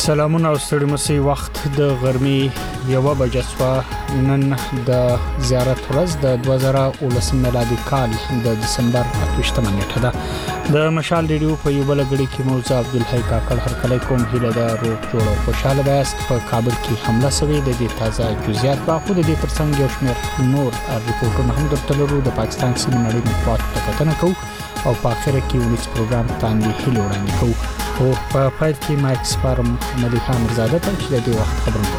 سلامونه او ستړي مسي وخت د غرمې 1 بجه شو نن د زیارت ورځ د 2019 میلادي کال د دسمبر 28 نیټه ده د مشال ریډیو په یو بل غړي کې موزه عبدالحی کاکړ هر کله کوم هیله ده روغ جوړ او خوشاله بیاست په کابل کې حمله شوې د دې تازه جزئیات په خود دې ترڅنګ یو شمېر نور ریپورتونه هم درته لرو د پاکستان سیمه نړۍ مطبوعات ته کتنه کوو او په اخر کې ونیس پروګرام باندې هیله وړاندې کوو او په پای کې مایک سپارم مليحه مرزاده ته چې د دې وخت خبرونه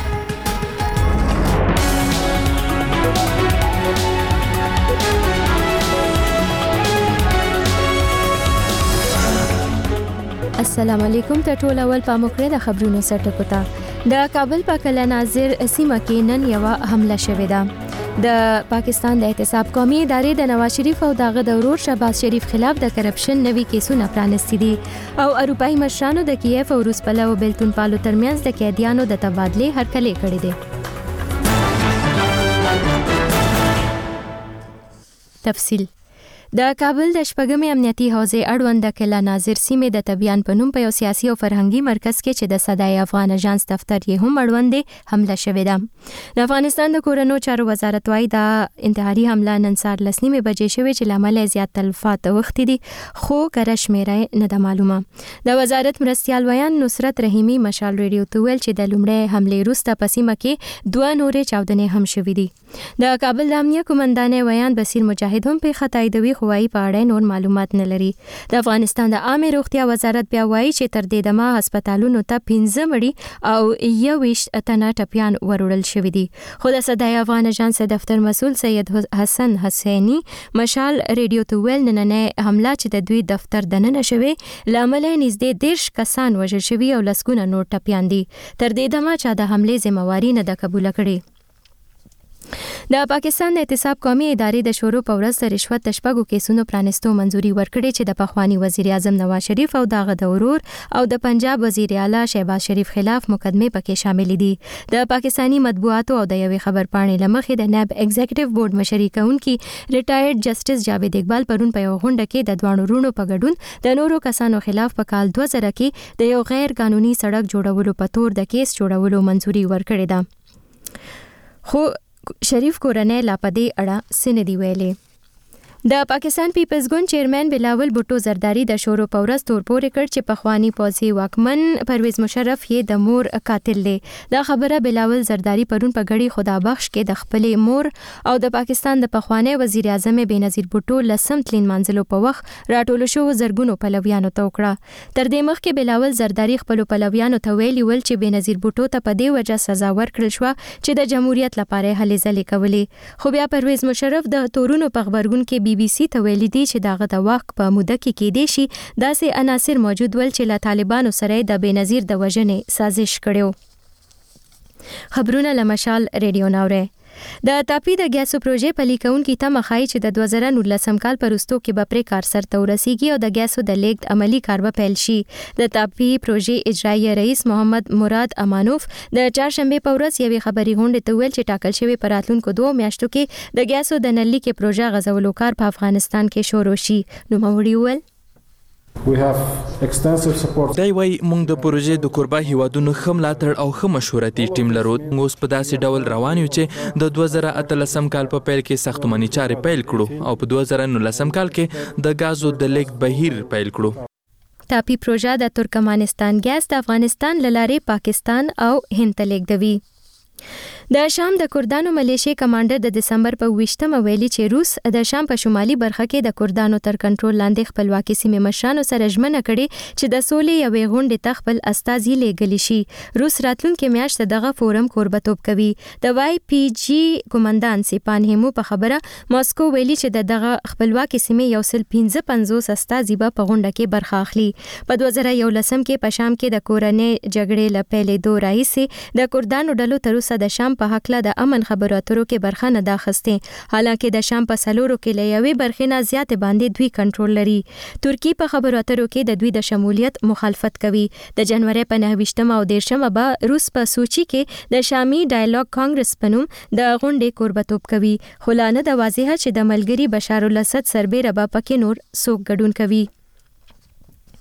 السلام علیکم ته ټول اول په مخکره د خبرونو سرټکو ته د کابل په کله ناظر سیمه کې نن یو حمله شوې ده د پاکستان د احتساب قومي ادارې د نواز شریف او دغه د ورور شهباز شریف خلاف د کرپشن نوي کیسونه پرانستي دي او اروپאי مشرانو د کیف او روس په لو بیلتون پالو ترمنځ د قیدیانو د تبادله هرکلی کړی دی. تفصیل د کابل د شپږمې امنیتي حوزې اړوند د کلا ناظر سیمې د تبیان په نوم په یو سیاسي او فرهنګي مرکز کې چې د صدای افغان اژانس دفتر یې هم اړوند حمله شوې ده. د افغانستان د کورنو چارو وزارت وايي د انتحاري حمله نن سهار 9:30 بجې شوې چې لامل زیات تلفات وختي دي خو کره شمیره نه ده معلومه. د وزارت مرستيال ویان نصرت رحیمی مشال ریډیو ته ویل چې د لومړی حمله وروسته په سیمه کې 2 نورې چاودنې هم شوې دي. د کابل د امنیه قومندان ویان بصیر مجاهد هم په خطایدوي خوایي په اړه نور معلومات نه لري. د افغانستان د عامه روغتیا وزارت بیا وایي چې تر دې دمه هسپتالونو ته 15 مړي او 21 تنه ټپيان وروړل شوې دي. خو د صدای افغان اژانس دفتر مسؤل سید حسن حسینی مشال ریډیو ته ویل نننه حمله چې د دوی دفتر دننه شوې لامل نږدې 10 کسان وژل شوي او لسګونه نور ټپيان دي. تر دې دمه چې د حمله ذمہواری نه د قبول کړي. د پاکستان د احتساب قومي ادارې د شورو په ورځ د رشوت د شپږو کیسونو پرانستو منځوري ورکړې چې د پخوانی وزیر اعظم نواز شریف او دغه د ورور او د پنجاب وزیر اعلی شهباز شریف خلاف مقدمه پکې شامل دي. د پاکستانی مطبوعاتو او د یوې خبرپاڼې لمخې د ناب ایگزیکټیو بورډ مشري کوونکی ریټایرډ جسټس جاوید اقبال پرون په یو غونډه کې د دوانو رونو په ګډون د نورو کسانو خلاف په کال 2000 کې د یو غیر قانوني سړک جوړولو په تور د کیس جوړولو منځوري ورکړې ده. خو شریف کورنۍ لا پدې اړه سندې ویلې. د پاکستان پیپلز ګوند چیرمن بلاول بوټو زرداری د شورو پورس تور پورې کړ چې پخوانی پوځي واکمن پرویز مشرف یې د مور قاتل دی. دا خبره بلاول زرداری پرون په غړي خدا بخش کې د خپل مور او د پاکستان د پخوانی وزیر اعظم بینظیر بوټو لسم تلین منځلو په وخت راټول شو زرګونو پلویانو ته وکړه. تر دې مخکې بلاول زرداری خپل پلویانو ته ویلي ول چې بینظیر بوټو ته په دې وجه سزا ورکړل شو چې د جمهوریت لپاره هلې ځلې کولې. خو بیا پرویز مشرف د تورونو په خبرګون کې بي سي ته ویلي دي چې دغه د وخت په موده کې دي شي داسې عناصر موجود ول چې له طالبانو سره د بنظیر د وژنې سازش کړو. خبرونه لمشال ریډیو ناوره. د تاپی د ګیسو پروژې پلیکونکو ته مخای چې د 2019 کال پرستو کې به پرې کار سره ورسیږي او د ګیسو د لیږد عملی کار به پیل شي. د تاپی پروژې اجرایی رئیس محمد مراد امانوف د چهارشنبه په ورځ یوې خبري غونډې ته ویل چې ټاکل شوی په راتلونکو 2 میاشتو کې د ګیسو د نلۍ کې پروژه غزولو کار په افغانستان کې شروع شي. نو موري ول We have extensive support. دای وای موږ د پروژې د کوربه هیوادونو خملاتړ او خمشورتي ټیم لرو. موږ په داسې ډول روان یو چې د 2013 کال په پیل کې ساختماني چارې پیل کړو او په 2019 کال کې د غازو د لیک بهیر پیل کړو. تاپی پروژه د ترکمنستان ګیس د افغانستان لارې پاکستان او هند ته لیږدوي. د شام د کردانو ملیشي کمانډر د دسمبر په 28مه ویلي چې روس د شام په شمالي برخه کې د کردانو تر کنټرول لاندې خپلواکي سیمې مشرانو سره ژمنه کړې چې د سولې یوې غونډې ته خپل استازي لیږلی شي. روس راتلونکي میاشت دغه فورم کوربتوب کوي. د واي پی جی قومندان سیپان هیمو په خبره ماسکو ویلي چې دغه خپلواکي سیمې 155 استازي به په غونډه کې برخه اخلي. په 2011 کې په شام کې د کورنۍ جګړې لپاره دوه راهیسې د کردانو ډلو تر اوسه د شام په حق له د امن خبرو اترو کې برخه نه ده اخیستې. حالانکه د شام په سلورو کې له یوې برخې نه زیات باندې دوی کنټرول لري. ترکی په خبرو اترو کې د دوی د شمولیت مخالفت کوي. د جنوري په 29 او 30 به روس په سوچي کې د شامي ډایالوګ کانګرس په نوم د غونډې کوربتوب کوي. خو لا نه ده واضحه چې د ملګری بشار الاسد سربېره به پکې نور څوک ګډون کوي.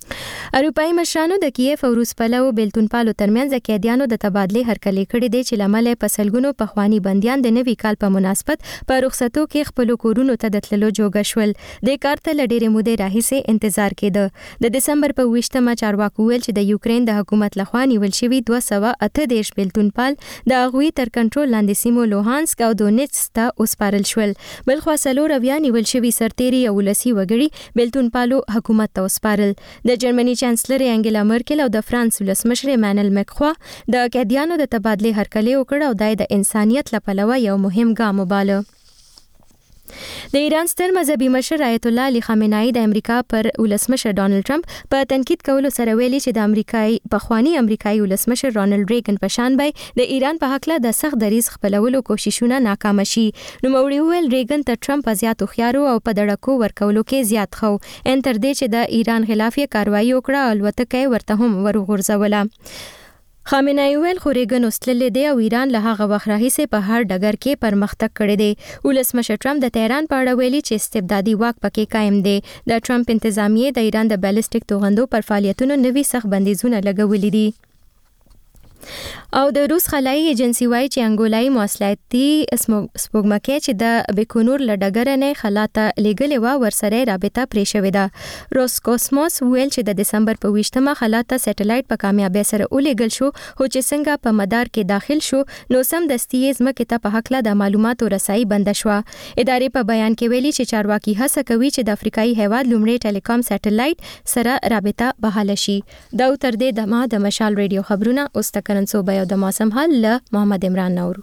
اروپאי مشرانو د کیف او روس پلو بیلتونپالو ترمنځ قیدیانو د تبادله هرکلی کړي دي چې لامل په سلګونو پخوانی بنديان د نوي کال په مناسبت په رخصتو کې خپل کورونو ته د تللو جوګه شول. د کار ته لډېرې مودې راهیسې انتظار کېده. د دسمبر په 28مه چارواکو ویل چې د یوکرين د حکومت لخوا نیول شوی 238 بیلتونپال د هغوی تر کنټرول لاندې سیمو لوهانسک او دونیتس ته وسپارل شول. بل خو سلور بیا نیول شوی سرتيري او لسی وګړي بیلتونپالو حکومت ته وسپارل. د جرمني چانسلر انګلا مرکل او د فرانس ولسمشر ایمانوئل مکخوا د قیدیانو د تبادله هرکلی وکړ او د انسانیت لپاره یو مهم ګام وباله. د ایران ستر مذهبي مشر آیت الله علي خامنه‌ای د امریکا پر ولسمشر ډانلډ ټرمپ په تنقید کولو سره ویلي چې د پخوانی امریکایي ولسمشر رونالد ریګن په شان به د ایران په حق له د سخت دریځ خپلولو کوششونه ناکام شي. نو موري ویل ریګن ته ټرمپ زیات خوارو او په دړکو ورکولو کې زیات خو ان تر دې چې د ایران خلاف کاروایی وکړه او الوتکه ورته هم ورغورځوله. خامنه‌ای ویل خو ریګن اوسلل دی او ایران له هغه وخت راهیسې په هر ډګر کې پرمختګ کړی دی. ولسمشر ټرمپ د تهران په اړه ویلي چې استبدادي واک پکې قائم دی. د ټرمپ انتظامیه د ایران د بیلسټیک توغندو پر فعالیتونو نوي سخت بندیزونه لګولي دي. او د روس خلایي ایجنسی وایي چې انګولای مواصلاتي سپوږمکۍ چې د بیکونور لډګر نه خلاته لګلې و ورسره رابطه پرې شوې ده. روسکوسموس ویل چې د دسمبر په 28مه خلاته سټلایټ په کامیابی سره ولېګل شو خو چې څنګه په مدار کې داخل شو نو سم دستي ځمکې ته په حق له د معلوماتو رسایي بند شو. ادارې په بیان کې ویلي چې چارواکي هڅه کوي چې د افریقایي هیواد لومړی ټیلیکام سټلایټ سره رابطه بحاله شي. دا تر دې دمه د مشال ریډیو خبرونه اوس تکرن صوبه او د موسم حال له محمد عمران نورو.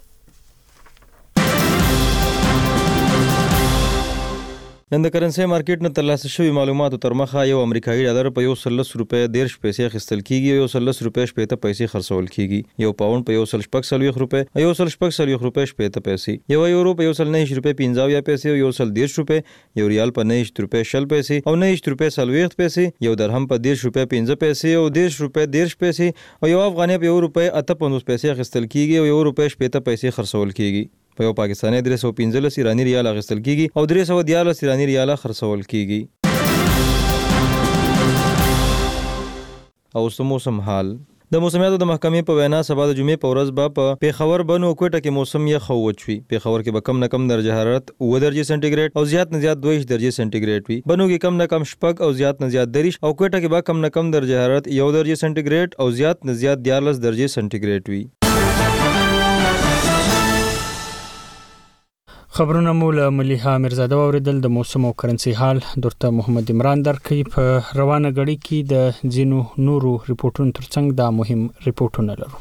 نن د کرنسي مارکیټ نه ترلاسه شوی معلوماتو تر مخه یو امریکایي ډالر په 130 روپے 13 پیسې خستل کیږي او 130 روپے 70 پیسې خرڅول کیږي. یو پاوند په 140 روپے او 140 روپے 70 پیسې. یو یورو په 190 روپے 50 پیسې او 110 روپے. یو ریال په 90 روپے 60 پیسې او 90 روپے 40 پیسې. یو درهم په 10 روپے 15 پیسې او 10 روپے 10 پیسې او یو افغانۍ په 1 روپے 58 پیسې خستل کیږي او 1 روپے 70 پیسې خرڅول کیږي. په یو پاکستاني 315 ایرانی ریال اخیستل کیږي او 314 ایرانی ریال خرڅول کیږي. او موسم حال د موسمیاتو د محکمې په وینا سبا د جمعې په ورځ به په پیښور بنو کوټه کې موسم یخ وچوي. پیښور کې به کم نه کم درجه حرارت 9 درجه سنټیګریډ او زیات نه زیات 2 درجه سنټیګریډ وي. بنو کې کم نه کم شپږ او زیات نه زیات 3 او کوټه کې به کم نه کم درجه حرارت 1 درجه سنټیګریډ او زیات نه زیات 14 درجه سنټیګریډ وي. خبرونه مول مليحه مرزاده اوریدل. د موسم او کرنسي حال درته محمد عمران درکې. په روانه غړي کې د جنو نورو ریپورتونو ترڅنګ دا مهم ریپورتونه لرو.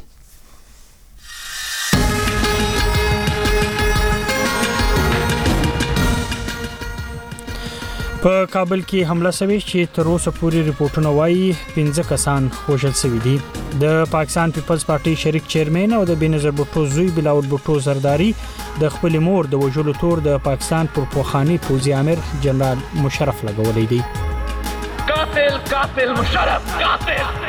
په کابل کې حمله شوې چې تر اوسه پورې ریپورتونه وایي 15 کسان وژل شوي دي. د پاکستان پیپلز پارټي شریک چیرمن او د بینظیر بوټو زوی بلاول بوټو زرداری د خپل مور د وژلو تور د پاکستان پر پوخانی پوځي امر جنرال مشرف لګولې دي. قاتل مشرف قاتل.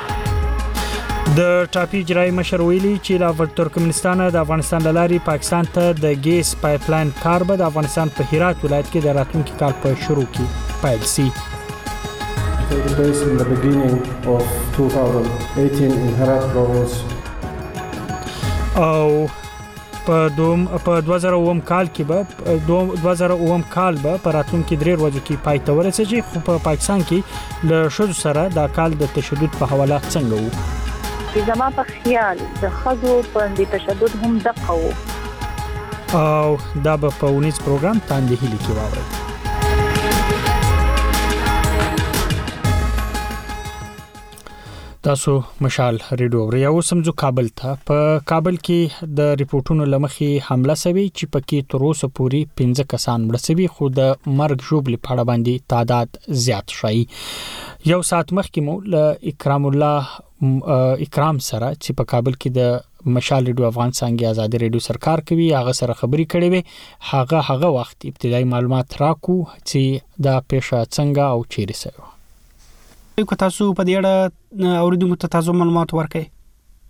د ټاپي اجرایي مشر ویلي چې لا ترکمنستان د افغانستان لاري پاکستان ته د ګیس پایپ لاین کار به د افغانستان په هرات ولایت کې د راتلونکي کال په شروع کې پیل شي. Take place in the beginning of 2018 in Herat province. او په 2009 کال کې به 2009 کال به په راتلونکي 3 ورځو کې پای ته ورسېږي. خو په پاکستان کې له شذ سره د کال د تشدد په حواله څنګه وو؟ زما په خیال د خزو په تشدد هم دقه وو او دا به په ونیز پروګرام باندې هلي کې واوري. تاسو مشال ریډیو اوري. او سمجو کابل ته. په کابل کې د ریپورتونو لمخې حمله شوې چې پکې تر اوسه پورې 15 کسان مړ شوي خو د مرګ ژوبل په اړه باندې تعداد زیات شي. یو ساعت مخکې مو له اکرام سره چې په کابل کې د مشال ریډیو افغان څنګه آزاد ریډیو سرکار کوي هغه سره خبري کړې وي. هغه وخت ابتدایي معلومات راکو چې دا پیښه څنګه او چیرې شوه. کو تاسو په دې اړه اوریدونکو ته تاسو معلومات ورکړئ.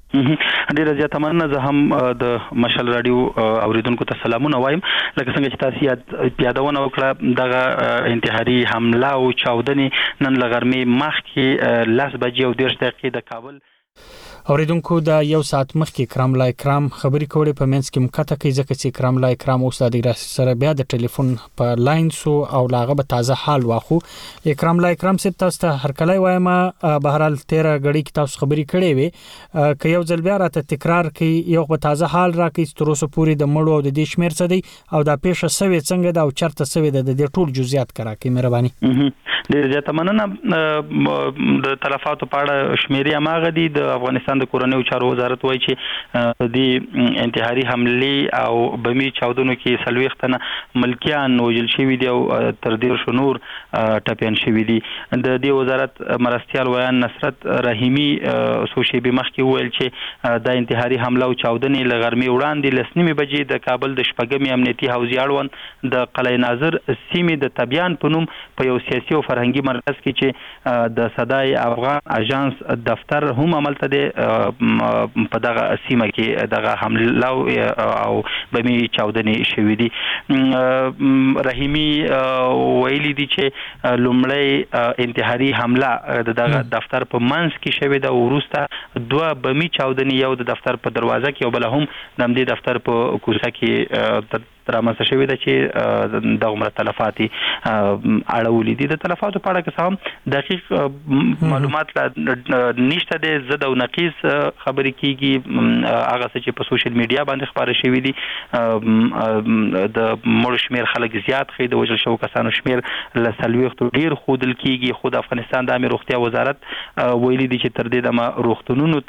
ډیره زیاته مننه. زه هم د مشال رادیو اوریدونکو ته سلامونه وایم. لکه څنګه چې تاسو یادونه وکړه دغه انتحاري حمله او چاودنې نن لغرمې مخکې 10 بجې او 10 دقیقې د کابل اوریدونکو د یو ساعت مخکې کرام لا کرام خبري کولې په منځ کې مکته کوي ځکه چې کرام لا کرام اوس د ډیره سره بیا د ټلیفون په لاین سو او لاغه به تازه حال واخو. کرام لا کرام سپ تاسو ته هر کله وایم به هر حال 13 غړي کې تاسو خبري کړې وي که یو ځل بیا راته تکرار کوي یو به تازه حال راکې تر اوسه پورې د مړو او د دې شمیر څه دی او دا پیښه سوي څنګه دا او چرته سوي د دې ټول جزئیات کرا کې مهرباني. ډیر زیاته مننه. د تلفاتو په اړه شمیرې اماغه دي د افغانستان د کورنیو چارو وزارت وایي چې د انتحاري حمله او بمي چاودنو کې 40 تنه ملکیان وژل شوي دي او تر 10 نور ټپيان شوي دي. د دې وزارت مرستيال ویان نصرت رحیمی سوشي به مخ کې ویل چې د انتحاري حمله او چاودنې لغرمې وړاندې لسنیمه بجې د کابل د شپږمې امنیتي حوزې اړوند د قلعه ناظر سیمې د تبیان په نوم په یو سیاسي او فرهنګي مرکز کې چې د صدای افغان اژانس دفتر هم عملته دی په دغه سیمه کې دغه حمله او بمي چاودنې شوې دي. رحیمی ویلي دي چې لومړی انتحاري حمله دغه دفتر په منځ کې شوې ده او وروسته 2 بمي چاودنې یو د دفتر په دروازه کې او بل هم د دې دفتر په کوڅه کې رامنځته شوې ده چې د عمر تلفات اړولې دي. د تلفاتو په اړه هم دقیق معلومات نشته دي. زد او نقیص خبرې کیږي هغه چې په سوشل میډیا باندې خبرې شوې دي د مړ شمیر خلک زیات خې د وژل شو کسانو شمیر ل 40 ډیر خودل کیږي. خود افغانستان د امیر روغتیا وزارت ویلي دي چې تر دې د روغتونونو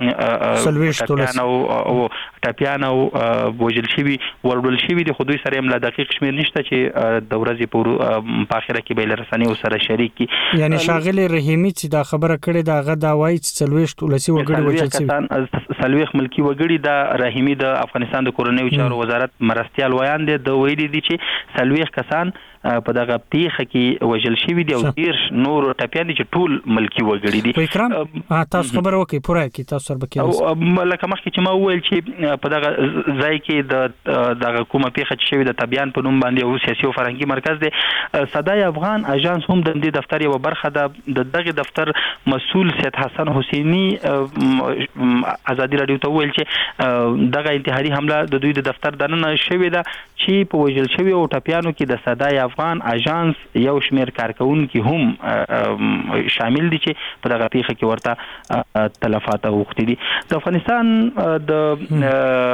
ته ټپيان او وژل شوي ورول شوي خو دوی سره هم لا دقیق شمیر نشته چې د ورځې په اخره کې به لرسنیو سره شریک کی. یعنی شاغل رحیمی چې دا خبره کړې دا غدا وایي چې 40 ولسی وګړي وچې 40 ملکی وګړي د رحیمی د افغانستان د کورنیو چارو وزارت مرستيال ویان دي د ویلي دي چې 40 کسان په دغه پیښه کې وژل شوي دي او 10 نور ټپيان دي چې ټول ملکی وګړي دي. وکرام تاسو خبر وکي پوره کې تاسو سره بکې او لکه مخکې چې ما وویل چې په دغه ځای کې د کومه پیښه چې شوی د تبیان په نوم باندې او سیاسي او فرهنګي مرکز دی صدای افغان اژانس هم د دې دفتر یو برخه د دغه دفتر مسؤل سید حسن حسینی ازادي رادیو ته ویل چې دغه انتحاري حمله د دوی د دفتر دننه شوې ده چې په وژل شوی او ټپيانو کې د صدای افغان اژانس یو شمیر کارکونکو هم شامل دي چې په دغه پیښه کې ورته تلفات اوختي دي. د افغانستان د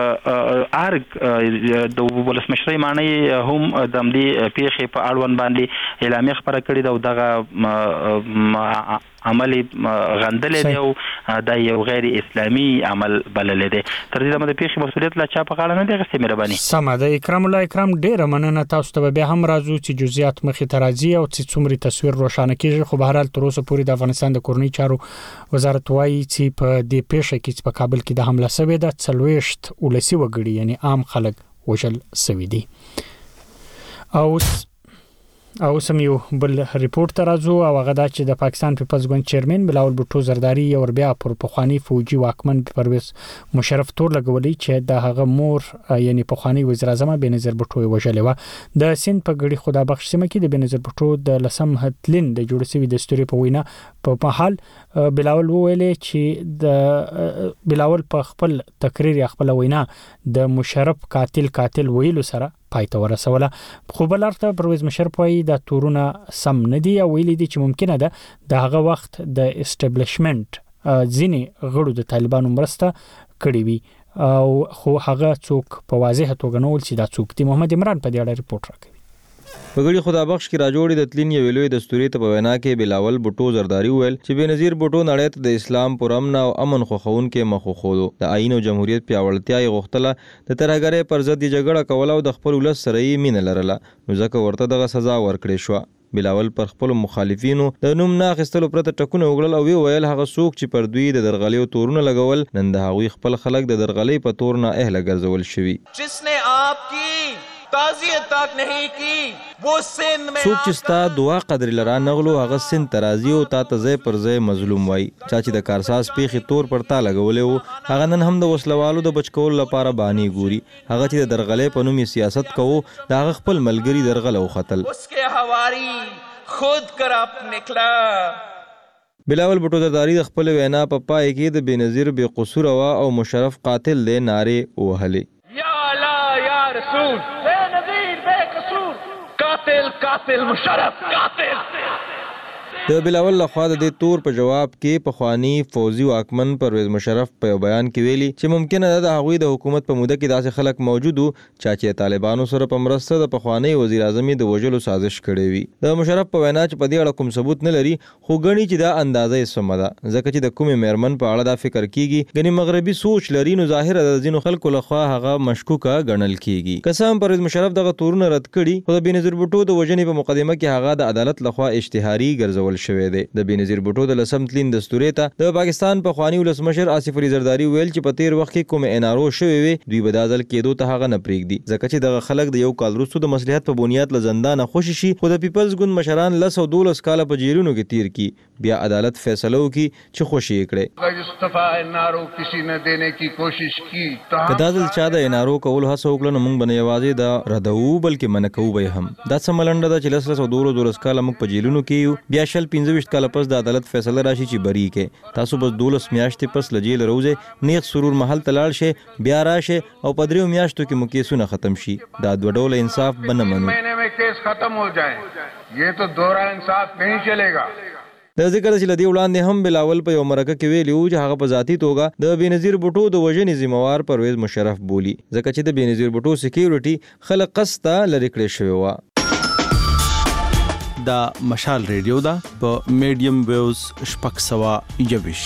ارګ د ولسمشرۍ معنی هم د دې پیښې په اړوند باندې اعلامیه خبره کړې ده او دغه عمل غندلې دی او د یو غیر اسلامي عمل بللې دی. تر دې د پیښې مسؤلیت لا چا په غاړه نه دی غوښتي. مهرباني. سم ده. اکرام الله اکرام ډیره مننه. تاسو ته بیا هم راځو چې جزئیات مخې ته راځي او چې څومره تصویر روښانه کیږي. خو به هر حال تر اوسه پورې د افغانستان د کورنیو چارو وزارت وايي چې په دې پیښه کې په کابل کې د حمله شوې ده 40 ولسی وګړي یعنی عام خلک وژل شوي دي. او سم یو بل ریپورت ترازو او هغه دا چې د پاکستان پیپلز ګوند چیرمن بلاول بوټو زرداری یو بیا پر پخوانی فوجي واکمن پرویز مشرف تور لګولې چې د هغه مور یعنی پخوانی وزیر اعظم بنظیر بوټو وژلې و. د سند په غړي خدا بخش سیمه کې د بنظیر بوټو د لسم هتلین د جوړ شوی د ستوري په وینا په حال بلاول ویلې چې د بلاول په خپل تقریر خپل وینا د مشرف قاتل ویلو سره پایته ورسوله. خو بلارته پرویز مشرف وايي د تورونه سم نه دی او ویلي دي چې ممکنه ده د هغه وخت د اسټابلیشمنت ځینې غړو د طالبانو مرسته کړې وي او خو هغه څوک په واضح توګه نه ول چې دا څوک دی. محمد عمران په دې اړه ریپورت راکوي. په غړي خدا بخش کې راجوړې د تلین یو لوی دستوري ته په وینا کې بلاول بوټو زرداری ویل چې بنظیر بوټو نړۍ ته د اسلام پر امن او امن خوخون کې مخ خو د آئین او جمهوریت پیاوړتیا یې غوښتله د ترهګرۍ پر ضد جګړه کول او د خپل ولس سره یې مینه لرله نو ځکه ورته دغه سزا ورکړې شو. بلاول پر خپل مخالفینو د نوم نه اخیستلو پرته ټکونه وګړل او ویل هغه څوک چې پر دوی د درغلي تورونه لګول نن د هغوی خپل خلک د درغلي په تور نه اهله ګرځول شوی. جسنے آپ کی ताज़ियत तक नहीं की वो सिंध में څوک چې ستا دعا قدر لرا نغلو هغه سند ترازی او تا ته ځای پر ځای مظلوم وای چا چې د کارساز پیخي تور پر تا لګولې وو هغه نن هم د وسلوالو د بچکول لپاره بانی ګوري هغه چې د درغلې په نوم سیاست کوو دا هغه خپل ملګری درغله وختل उसके हवारी खुद करप निकला بلاول بټو زرداری د خپل وینا په پای کې د بېنظیر بې قصور او مشرف قاتل له نارې وهلې या अल्लाह या रसूल बेनज़ीर बेकसूर कातिल कातिल मुशर्रफ कातिल د بلاول لخوا د دې تور په جواب کې پخوانی فوزي واکمن پرویز مشرف په بیان کې ویلي چې ممکنه ده د هغوی د حکومت په موده کې داسې خلک موجود وو چې طالبانو سره په مرسته د پخوانی وزیر اعظم د وژلو سازش کړی وي د مشرف په وینا چې په دې اړه کوم ثبوت نه لري خو ګڼي چې دا اندازه یې سمه ده ځکه چې د کومې میرمن په اړه دا فکر کیږي ګنې مغربي سوچ لري نو ظاهره د ځینو خلکو لخوا هغه مشکوکه ګڼل کیږي قسم پرویز مشرف دغه تورونه رد کړي خو د بېنظیر بوټو د وژنې په مقدمه کې هغه د عدالت لخوا اشتهاري ګرځول شوی دی د بېنظیر بوټو د لسم تلین دستوري ته د پاکستان پخوانی ولسمشر آصف علي زرداری ویل چې په تیر وخت کې کوم انارو شوی وي دوی به دا ځل کېدو ته هغه نه پرېږدي ځکه چې دغه خلک د یو کال وروسته د مصلحت په بنیاد له زندانه خوشي شي خو د پیپلز ګوند مشران 12 کاله په جیلونو کې تیر کی بیا عدالت فیصله وکړي چې خوشي کړي استعفا انارو کسی نے دینے کی کوشش کی کدا ځل چا د انارو کول هڅه وکړه نو موږ بنه یوازې دا ردو بلکې منکو به هم دا سملنده د 12 کاله موږ په جیلونو کې یو بیا 25 کاله پس د عدالت فیصله راشي چې بری کې تاسو بس 12 میاشتې پس لجیل روزه نیغ سرور محل تلاړ شي بیا راشه او په 3 میاشتو کې مو کیسونه ختم شي دا دوه ډول انصاف بنه منو مہینے میں کیس ختم ہو جائے یہ تو دوہرا انصاف نہیں چلے گا د ذکر چې لدی وړاندې هم بلاول په یو مرکه کې ویلی و چې هغه په ذاتی توګه د بېنظیر بوټو د وژنې ذمہوار پرویز مشرف بولی ځکه چې د بېنظیر بوټو سکیورټي خلک قسطه لري کړی شوی و دا مشال ریډیو دا په میډیم ویوز شپږ سوه یویش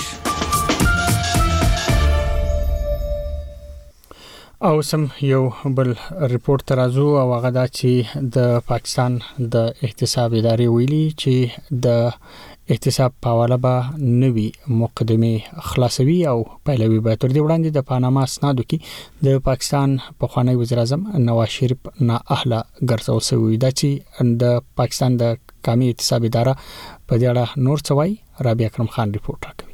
او سم یو بل ریپورت ترازو او هغه دا چې د پاکستان د احتساب ادارې ویلي چې د احتساب په حواله به نوي مقدمه خلاصوي او پیلوي به تر دې وړاندې د پاناما اسنادو کې د پاکستان پخوانی وزیر اعظم نواز شریف نه اهله ګرځول شوی دا چې د پاکستان د قومي احتساب اداره په دې اړه نور څه وایي رابعه اکرم خان ریپورت راکوي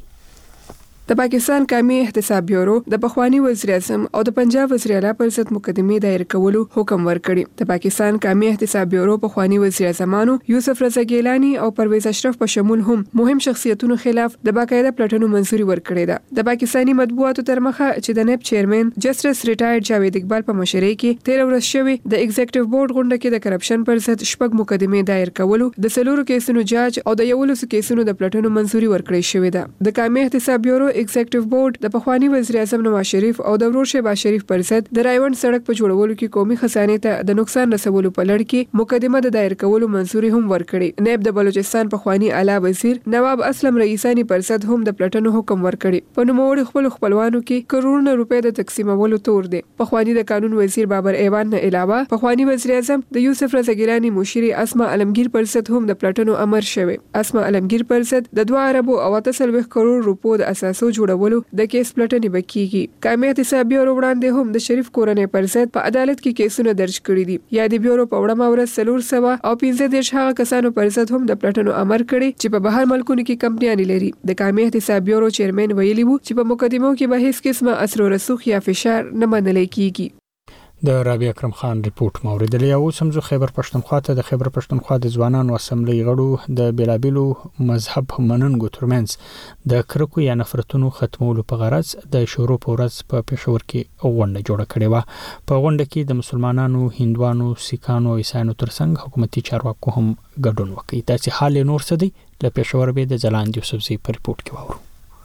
د پاکستان قومي احتساب بیورو د پخوانی وزیر اعظم او د پنجاب وزیر اعلی پر ضد مقدمه دایر کولو حکم ورکړي د پاکستان قومي احتساب بیورو پخوانی وزیر اعظمانو یوسف رضا ګیلانی او پرویز اشرف په شمول هم مهم شخصیتونو خلاف د باقاعده پلټنو منځوري ورکړې ده د پاکستاني مطبوعاتو تر مخه چې د نیب چیرمن جسټس ریټایرډ جاوید اقبال په مشرۍ کې 13 ورځې شوی د ایگزیکټیو بورډ غونډه کې د کرپشن پر ضد شپږ مقدمه دایر کولو د سلورو کیسونو جاج او د 11 کیسونو د پلټنو منځوري ورکړې شوې ده د قومي احتساب بیورو ایگزیکټیو بورډ د پخوانی وزیر اعظم نواز شریف او د ورور شهباز شریف پر ضد د رایوند سړک په جوړولو کې قومي خزانه ته د نقصان رسولو په لړ کې مقدمه د دایر کولو منځوري هم ورکړي نیب د بلوچستان پخوانی اعلی وزیر نواب اسلم رئیسانی پر ضد هم د پلټنو حکم ورکړي په نوموړي خپل خپلوانو کې کروڑونه روپۍ د تقسیمولو تور دي پخوانی د قانون وزیر بابر ایوان نه علاوه پخوانی وزیر اعظم د یوسف رضا ګیلانی مشري اسما علمگیر پر ضد هم د پلټنو امر شوی اسما علمگیر پر ضد د 2 اربو او 30 کروڑ روپو د اساسو جوړولو د کیس پلټنې بکیږي قومي احتساب بیورو وړاندې هم د شریف کورنۍ پر ضد په عدالت کې کیسونه درج کړي دي یا د بیورو په وړاندې ورس 300 او 15 هغه کسانو پر ضد هم د پلټنو امر کړي چې په بهر ملکونو کې کمپنیان لري د قومي احتساب بیورو چیرمن ویلي وو چې په مقدمو کې به هیڅ قسمه اثر و رسوخ یا فشار نه منل کیږي د رابعه اکرم خان ریپورت موریدلی او سمزو خیبر پښتونخوا ته د خیبر پښتونخوا د ځوانانو اسمبلی غړو د بیلابیلو مذهب مننګو ترمنځ د کرکو یا نفرتونو ختمولو په غرض د شورو په ورځ په پېښور کې غونډه جوړه کړې و په غونډه کې د مسلمانانو هندوانو سیکانو عیسایانو ترڅنګ حکومتي چارواکو هم ګډون وکړي داسې حال نور څه دی له پېښور به د ځلاند یوسفزي په ریپورت کې وورو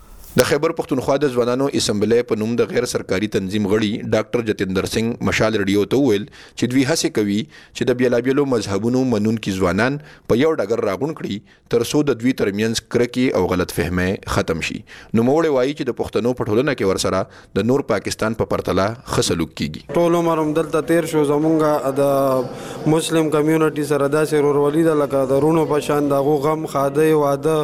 د خیبر پښتونخوا د ځوانانو اسمبلی په نوم د غیر سرکاري تنظیم غړي ډاکټر جتیندر سنگ مشال ریډیو ته ویل چې دوی هڅه کوي چې د بیلابیلو مذهبونو منونکي ځوانان په یو ډګر راغون کړي تر څو د دوی ترمنځ کرکې او غلط فهمۍ ختم شي نو موړې وایي چې د پښتنو په ټولنه کې ورسره د نور پاکستان په پرتله ښه سلوک کیږي ټول عمر هم دلته تیر شو زمونږ د مسلم کمیونټي سره داسې ورورولي ده لکه د رونو په شان دغه غم خاده واده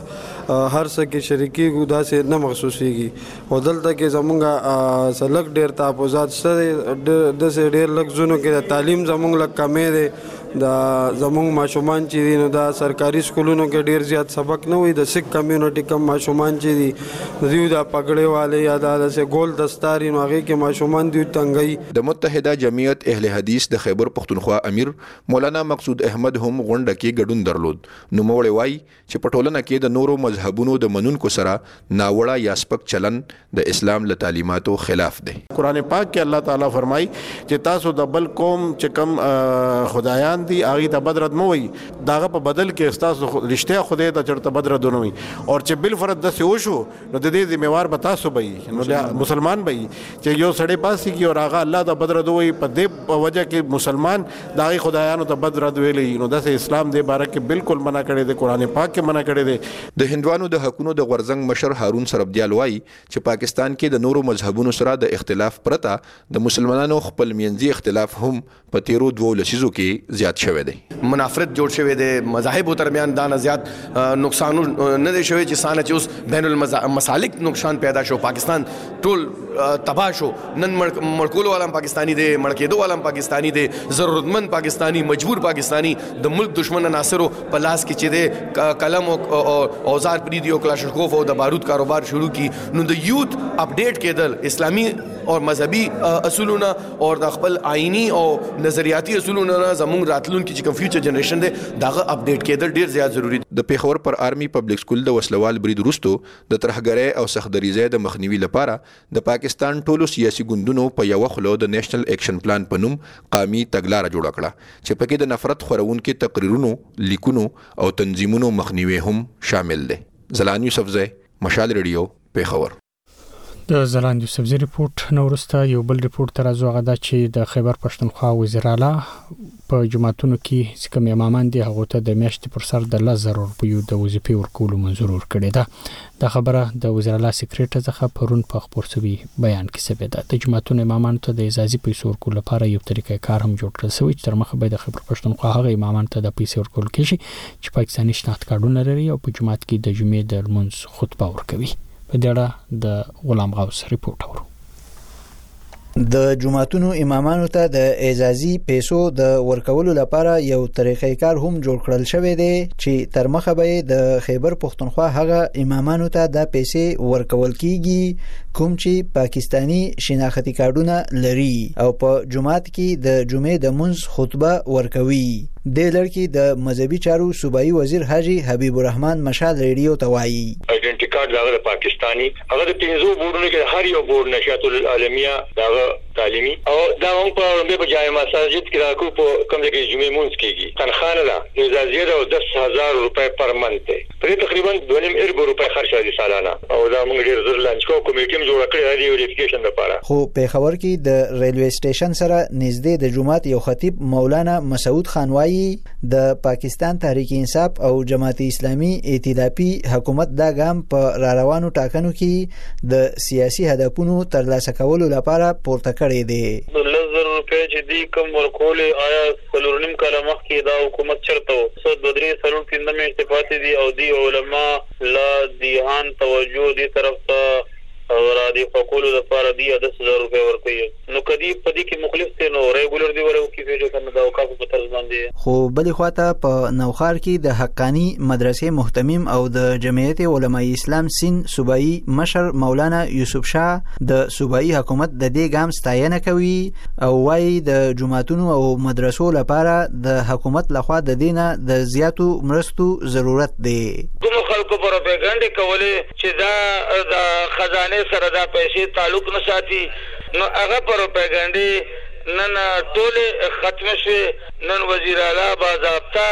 هر څه کې شریکي ګدا سي نه محسوسيږي او دلته کې زمونږه سلک ډېر تحفظات شته د سه ډېر لږ زونو کې تعلیم زمونږ لږ کمې ده دا زمونږ ماشومان چې دي نو دا سرکاري سکولونو کې ډېر زیات سبق نه وي د سک کمیونټي کم ماشومان چې دي دیو دا پګړې والے یا دا سه ګول دستاري نو هغه کې ماشومان دی تنګي د متحده جمعیت اهل حدیث د خیبر پختونخوا امیر مولانا مقصود احمد هم غونډه کې ګډون درلود نو موړې وای چې په ټولنه کې د نورو مذهبونو د منونکو سره ناوړه یا سپک چلن د اسلام له تعلیماتو خلاف دی قرآن پاک کې الله تعالی فرمایي چې تاسو د بل قوم چې کم خدایان دي هغه ته بدرد مو وي داغه په بدل کې تاسو رښتیا خدای ته چرته بدرد نه وي او چې بل فرض د سه وشو نو د دې ذمہوار به تاسو به نو مسلمان به چې یو سړی پاسي کې او هغه الله ته بدرد وي په دې وجه کې مسلمان داغه خدایانو ته بدرد ویلي نو د اسلام د باره کې بالکل منع کړی دی قرآن پاک کې منع کړی دی د هندوانو د حقونو د غورزنګ مشر هارون سربدیال وای چې پاکستان کې د نورو مذهبونو سره د اختلاف پرته د مسلمانانو خپل منځي اختلاف هم په تیرو 2 لسیزو کې زیات شوی دی منافرت جوړ شوی دی مذاهبو ترمیان دا زیات نقصان نه دی شوی چې سانه چې اوس بین المسالک نقصان پیدا شو پاکستان ټول تباہ شو نن مړکولو والا پاکستانی دی مړکېدو والا پاکستانی دی ضرورتمند پاکستانی مجبور پاکستانی د ملک دشمن عناصرو په لاس کې چې دی قلم او اوزار پری دی او کلاشینکوف او د بارود کاروبار شروع کی نو د یوت اپډیټ کېدل اسلامی او مذهبي اصولونه او د خپل آئینی او نظریاتي اصولونه زموږ راتلونکي چې کوم فیوچر جنریشن دی داغه اپډیټ کېدل ډیر زیات ضروری دی د پیښور پر آرمی پبلک سکول د وسلوال برید وروسته د ترهګرۍ او سختدریزۍ د مخنیوي لپاره د پاکستان ټولو سیاسي ګوندونو په یو خلو د نېشنل اکشن پلان په نوم قامي تګلارې جوړه کړه چې پکې د نفرت خورونکو تقریرونو لیکونو او تنظیمونو مخنیوي هم شامل دي زلان یوسفزی مشال ریډیو پیښور د زلان یوسفزی ریپورت نو ورسته یو بل ریپورت ترازو غدا چې د خیبر پښتونخوا وزیر اعلی په جماعتونو کې چې کوم امامان دي هغه ته د میاشتې پر سر د 1000 روپیو د وظیفې ورکولو منظور ورکړی ده د خبره د وزیر اعلی سکریټر څخه پرون په خبر شوی بیان کې ثابت ده د جماعتونو امامان ته د اجازه پیسې ورکول لپاره یو طریقې کار هم جوړ کړل شوی چې تر مخه به د خیبر پښتونخوا هغه امامان ته د پیسې ورکول کیږي چې پاکستاني شناخت کارتونه لري او په جماعت کې د جمعې د لمونځ خطبه ورکوي په دې اړه د غلام غوث ریپورت اورو د جماعتونو امامانو ته د اجازي پیسو د ورکولو لپاره یو طریقې کار هم جوړ کړل شوی دی چې تر مخه به د خیبر پښتونخوا هغه امامانو ته د پیسې ورکول کیږي کوم چې پاکستانی شناختی کارتونه لري او په جماعت کې د جمعې د منځ خطبه ورکوي د لړکی د مذهبي چارو صوبایي وزیر حاجی حبیب الرحمن مشال ریډیو ته وایي آئیډنټی کارت دغه پاکستانی هغه د 500 بورډونو کې هر یو بورډ نشاط العالمیه دغه تعلیمي او دا هم په جامع مساجد کې راکو په کوم ځای کې جمعې مونږ کېږي تنخواه نه اجازه او 10000 روپے پر منث په تقریبا 2.5 روپے خرچ دي سالانه او دا موږ ډیر زر لانچ کو کمیټه جوړ کړې دی ویریفیکیشن لپاره خو په خبر کې د ریلوی سټیشن سره نږدې د جمعات یو خطیب مولانا مسعود خان وایي د پاکستان تحریک انصاف او جماعت اسلامي ائتلافي حکومت دا ګام په راروانو ټاکنو کې د سیاسي هدفونو ترلاسه کولو لپاره پورته کړی دی لزر روپے چې دی کوم ورکول آیا څلورنیم کاله مخکې دا حکومت چرته و سو د درې سلو پنځمه استفاده دي او دی علما لا دیهان توجه دي طرف ته را دي فقولو لپاره دی 10000 روپے ورکوي نو کدی پدې کې مخالف ته نو ریګولر دی ورو کې فیجو کنه دا اوقاف په طرز باندې خو بلې خواته په نوخار کې د حقانی مدرسې محتمم او د جمعیت علماء اسلام سین صوبایي مشر مولانا یوسف شاه د صوبایي حکومت د دې ګام ستاینه کوي او وايي د جماعتونو او مدرسو لپاره د حکومت لخوا د دینه د زیاتو مرستو ضرورت دی کوم خلکو پروپاګاندا کولې چې دا د خزانه سره دا پیسې تعلق نه ساتي نو هغه پروپاګاندا نن ټول ختم شي نن وزیر اعلی باضابطه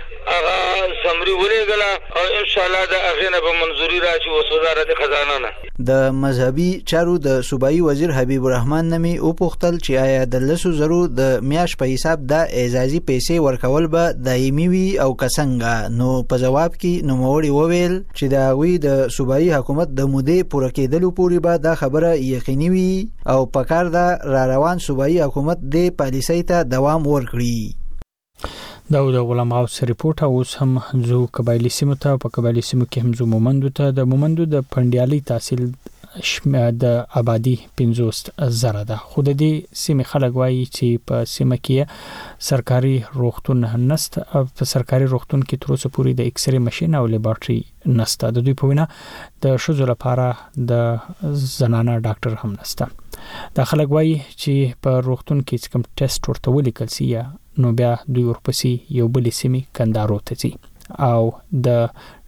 هغه سمري ولېګلا او ان شاء الله دا اغه به منظوري راشي وزارت خزانه نه د مذهبي چارو د صوبایي وزیر حبیب الرحمن نمی او پختل چې آیا د 100 د میاش په حساب د اجازي پیسې ورکول به دایمي وي او کسنګ نو په جواب کې نوموړي وویل چې دا وی د صوبایي حکومت د مودې پوره کېدلو پورې به دا خبره یقیني وي او په کار دا را روان صوبایي حکومت د پالیسۍ ته دوام ورکړي دا د غلام غوث ریپورت. اوس هم زو قبایلی سیمو ته، په قبایلی سیمو کې هم زو مومندو ته. د مومندو د پندیالي تحصیل د آبادی 50,000 ده. خو د دې سیمې خلک وایي چې په سیمه کې سرکاري روغتون نشته. په سرکاري روغتون کې تر اوسه پورې د ایکس ری ماشين او لیبارټري نشته. د دوی په وینا د شوزو لپاره د زنانه ډاکټر هم نشته. دا خلک وایي چې په روغتون کې کوم ټیسټ ورته ولیکل سي نو بیا دوی ورپسې یو بل سیمې کندارو ته ځي او د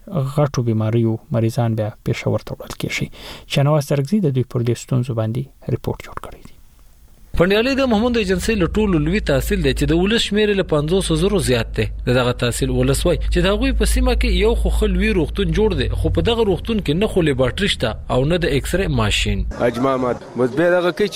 غټو بیماریو مریضان بیا پېښور ته وړل کېږي. شنواز ترګزي د دوی پر دې ستونزو باندې ریپورت جوړ کړی دی. پندیالي د محمد ایجنسی له ټولو لوی تحصیل دی چې د ولس شمیر له 500,000 زیات دی. دغه تحصیل ولسوي چې د هغوی په سیمه کې یو خو خلوي روغتون جوړ دی، خو په دغه روغتون کې نه خو لیبارټري شته او نه د ایکس ری ماشين. اجمامات بس به دغه کې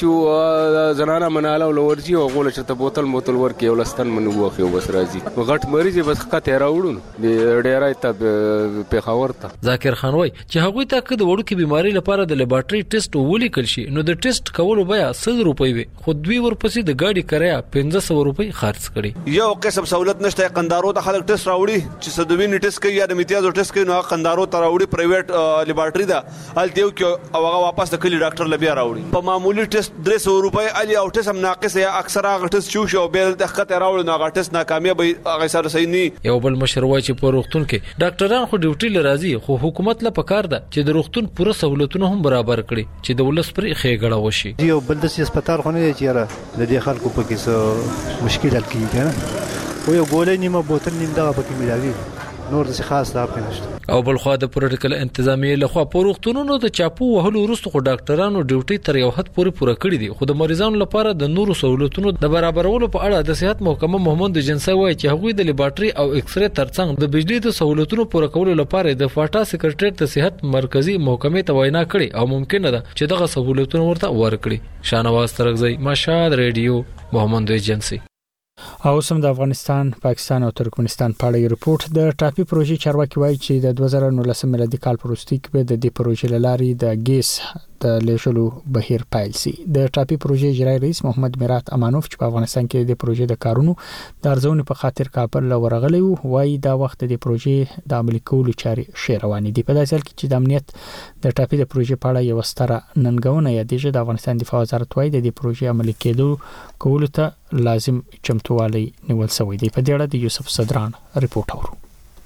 چې زنانه مناله ولورجی او غول چې ته بوتل ورکي او لستن منو وخه بس راځي غټ مریض بس خطه راوړون د ډیرای ته پیښور ته. ذاکر خان وای چې هغوی ته د وړوکی بیماری لپاره د لیبارټري ټیسټ ولیکل شي نو د ټیسټ کولو بیا 100 روپۍ وي، خو دوی ورپسې د گاډي کرایه 1500 روپۍ خرڅ کړي. یو قسم سہولت نشته. قندارو ته خلک ټیسټ راوړي چې سدوینی ټیسټ کوي یا د امتیاز ټیسټ کوي نو قندارو ته راوړي پرایویټ لیبارټري ده ال دیو کې او هغه واپس د کلی ډاکټر لبیا راوړي. په معمولی ټیسټ 300 روپۍ الی او ټیسټ هم ناقص یا اکثر هغه ټیسټ چوش او بیل د خطه راوړي نو هغه ټیسټ ناکامیاب هغه سره صحیح نه. یو بل مشروع چې په روغتون کې ډاکټران خو ډیوټي لرازي، خو حکومت له پکار ده چې د روغتون پوره سہولتونه هم برابر کړي چې د ولس پر خېګړه وشي. یو بل د هسپتال خو نه دی چې د دې خلکو په کې څه مشکل حل کیږي کنه، خو یو ګولې نیمه بوتل نیم دغه پکې ملاوي، نور څه خاص لا پېنشته. او بل خو د پروتوکول انتظامیه له خوا په روغتونونو د چاپو وهلو وروسته خو ډاکټرانو ډیوټي تر یو حد پورې پوره کړی دي، خو د مریضانو لپاره د نورو سہولتونو د برابرولو په اړه د صحت محکمه محمد جنسي وایي چې هغوی د لیبارټري او ایکس ری ترڅنګ د بجلی د سہولتونو پوره کولو لپاره د فاټا سکرټریټ د صحت مرکزی محکمې ته وینا کړې او ممکن ده چې دغه سہولتونه ورته ورکړي. شانواز ترګزی، مشهد ریډیو، محمد جنسي. او سم د افغانستان، پاکستان او ترکمنستان په اړه ریپورت. د ټاپي پروژې چارواکي وایي چې د 2019 میلادي کال په وروستي کې د دې پروژې لاري د ګیس د لیږلو بهیر پیل سي. د ټاپي پروژې اجرایی رئیس محمد میرات امانوف چې په افغانستان کې د پروژې د کارونو د ارزونې په خاطر کابل ورغلی وو، وایي دا وخت د پروژې د عملي کولو چارې ښې روانې دي. په داسې حال کې چې د امنیت د ټاپي د پروژې په اړه یو ستره ننګونه یادېږي، د افغانستان دفاع وزارت وایي د دې پروژې عملي کولو ته لازم چمتووالی نیول شوی دی. په دې اړه د یوسف صدران ریپورت اورو.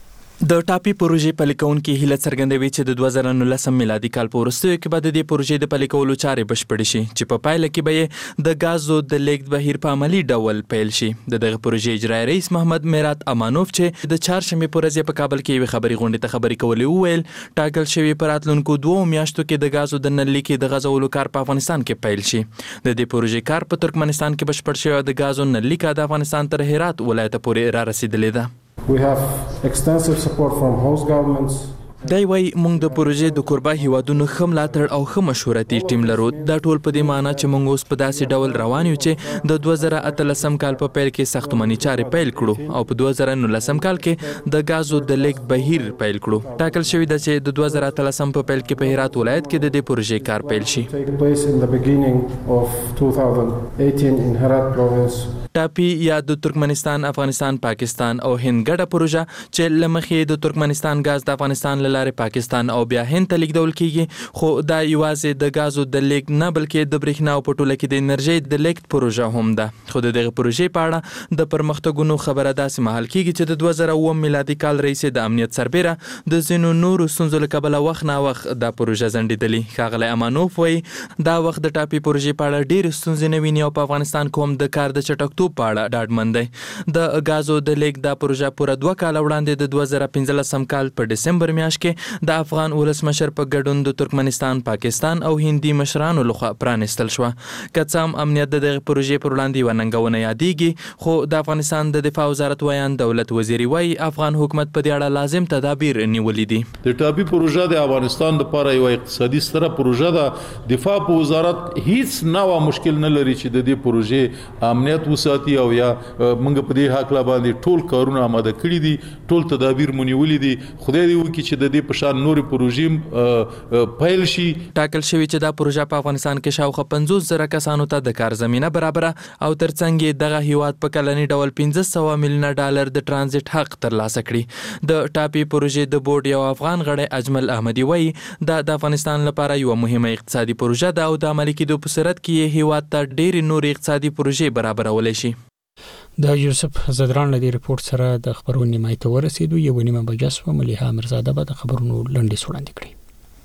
د ټاپي پروژې پلي کوونکي هیله څرګندوي چې د 2019 میلادي کال په وروستیو کې به د دې پروژې د پلي کولو چارې بشپړې شي چې په پایله کې به د غازو د لیږد بهیر په عملی ډول پیل شي. دغه پروژې اجرایی رئیس محمد میرات امانوف چې د چهارشنبې په ورځ په کابل کې یو خبري غونډې ته خبري کولې وویل ټاکل شوی پر راتلونکو 2 میاشتو کې د غازو د نل لیکې د غزولو کار په افغانستان کې پیل شي. د دې پروژې کار په ترکمنستان کې بشپړ شوی، د غازو نل لیک د افغانستان تر هرات ولایت پورې را رسیدلې ده. We have extensive support from host governments. دا وایي موږ د پروژې د کوربه هیوادونو ښه ملاتړ او ښه مشورتي ټیم لرو. دا ټول په دې معنی چې موږ اوس په داسې ډول روان یو چې د 2018 کال په پیل کې ساختماني چارې پیل کړو او په 2019 کال کې د غازو د لیږد بهیر پیل کړو. ټاکل شوی ده چې د 2018 په پیل کې په هرات ولایت کې د دې پروژې کار پیل شي. ټاپي یا د ترکمنستان، افغانستان، پاکستان او هند ګډه پروژه چې لمخې د ترکمنستان غاز د افغانستان له لارې پاکستان او بیا هند ته لیږدول کیږي، خو دا یوازې د غازو د لیږد نه بلکې د برېښنا او په ټوله کې د انرژي د لیږد پروژه هم ده. خو د دغه پروژې په اړه د پرمختګونو خبره داسې مهال کیږي چې د 2009 میلادي کال رئیس د امنیت سربېره د ځینو نورو ستونزو له کبله وخت نا وخت دا پروژه ځنډېدلې. ښاغلی امانوف وایي دا وخت د ټاپي پروژې په اړه ډېرې ستونزې نه ویني او په افغانستان کې هم د کار د چټکتوب په اړه ډاډمن دی. د غازو د لیږد دا پروژه پوره 2 کال وړاندې د 2015 کال په ډسمبر میاشت کې د افغان ولسمشر په ګډون د ترکمنستان، پاکستان او هندي مشرانو لخوا پرانستل شو. که څه هم امنیت د دغه پروژې پر وړاندې یوه ننګونه یادېږي، خو د افغانستان د دفاع وزارت ویان دولت وزیري وایي افغان حکومت په دې اړه لازم تدابیر نیولي دي. د ټاپي پروژه د افغانستان لپاره یو اقتصادي ستره پروژه ده. دفاع په وزارت هیڅ نوع مشکل نه لري چې د دې پروژې امنیت وساتي او یا موږ په دې حق لا باندې ټول کارونه آماده کړی دي، ټول تدابیر مونیولې دي. خدای دې وکړي چې د د دې په شان نورې پروژې پیل شي. ټاکل شوی چې دا پروژه په افغانستان کې شاوخوا 50,000 کسانو ته د کار زمينه برابره او ترڅنګ یې دغه هیواد په کلني ډول 1500 میلیونه ډالر د ترانزیت حق ترلاسه کړي. د ټاپي پروژې د بورډ یو افغان غړی اجمل احمدي وایي دا د افغانستان لپاره یو مهمه اقتصادي پروژه ده او د عملي کېدو په صورت کې یې هیواد ته ډېرې نورې اقتصادي پروژې برابرولی شي. د یوسف زدران له دې ریپورت سره د خبرونو نیمایي ته ورسېدو. یو نیمه بجه شوه. ملیحه امیرزاده به د خبرونو لنډیز وړاندې کړي.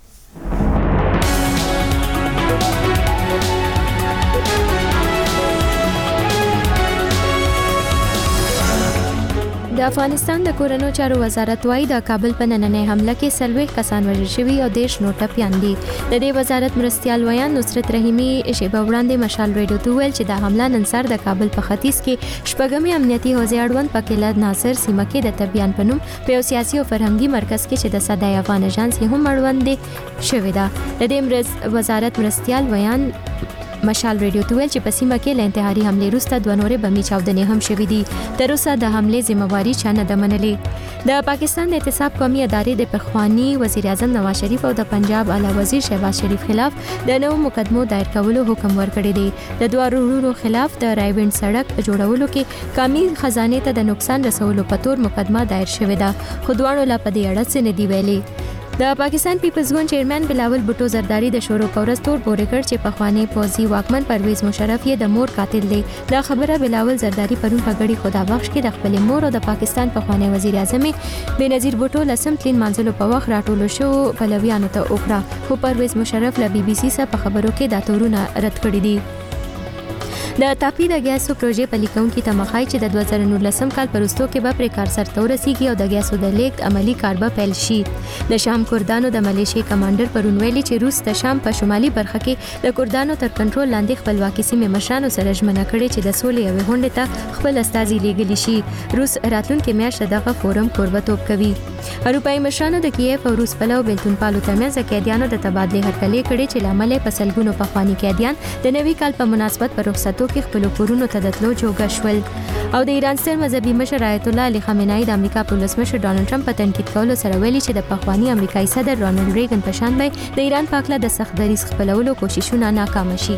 د افغانستان د کورونو چارو وزارت وايي د کابل په نننۍ حمله کې 40 کسان وژل شوي او 10 نور ټپیان دي. د دې وزارت مرستیال ویان نصرت رحیمي شیبه وړاندې مشال ریډیو ته ویل چې د حمله نن سر د کابل په ختیځ کې شپږمې امنیتي حوزې اړوند په کله ناصر سیمه کې د تبیان په نوم په یو سیاسي او فرهنګي مرکز کې چې د صدای افغان ایجنسی هم اړوند شوی ده. د دې وزارت مرستیال ویان مشال ریډیو ته ویل چې په سیمه کې له انتحاري حملې وروسته دوه نورې بمي چاودنې هم شوې دي. تر اوسه د حملې ذمہواری چا نه ده منلې. د پاکستان د احتساب قومي ادارې د پخوانی وزیر اعظم نواز شریف او د پنجاب اعلی وزیر شهباز شریف خلاف د نوو مقدمو دایر کولو حکم ورکړی دی. د دوه وروڼو خلاف د رایوند سړک جوړولو کې قومي خزانه ته د نقصان رسولو په تور مقدمه دایر شوې ده، خو دواړو لا په دې اړه څه نه دی ویلي. د پاکستان پیپلز ګوند چیرمن بلاول بوټو زرداری د شروع پورس تور پورې کړ چې پخوانی پوځي واکمن پرویز مشرف یې د مور قاتل دی. دا خبره بلاول زرداری پرون په غړي خدا بخش کې د خپل مور او د پاکستان پخوانی وزیر اعظم بنظیر بوټو لسم تلین منځلو په وخت راټول شو پلویانو ته وکړه، خو پرویز مشرف له بي بي سي سره په خبرو کې دا تورونه رد کړی دي. د تاپي د ګیاسو پروژې په لیکونکو ته مخای چې د 2019 کال پرستو کې به پرې کار سرته ورسیږي او د ګیاسو د لیک عملی کار به پیل شي. د شام کردانو د ملیشیا کمانډر پرون ویلي چې روس د شام په شمالي برخه کې د کردانو تر کنټرول لاندې خپلواکي سیمې مشرانو سره ژمنه کړې چې د سولې یوې غونډې ته خپل استازي لیږلی شي. روس راتلونکي میاشت دغه فورم کوربتوب کوي. اروپایي مشرانو د کیف او روس پلو بیلتون پالو ترمنځ قیدیانو د تبادلې هرکلې کړې چې لامل په سلګونو پخوانی قیدیان د نوي کال په مناسبت پر رخصتو کې خپل کورونو ته د تلو جوګه شول. او د ایران ستر مذهبي مشر آیت الله علي خامنه‌ای د امریکا په ولسمشر ډانلډ ټرمپ په تنقید کولو سره ویلي چې د پخوانی امریکایي صدر رونالډ ریګن په شان به د ایران په اړه د سخت دریځ خپلولو کوششونه ناکام شي.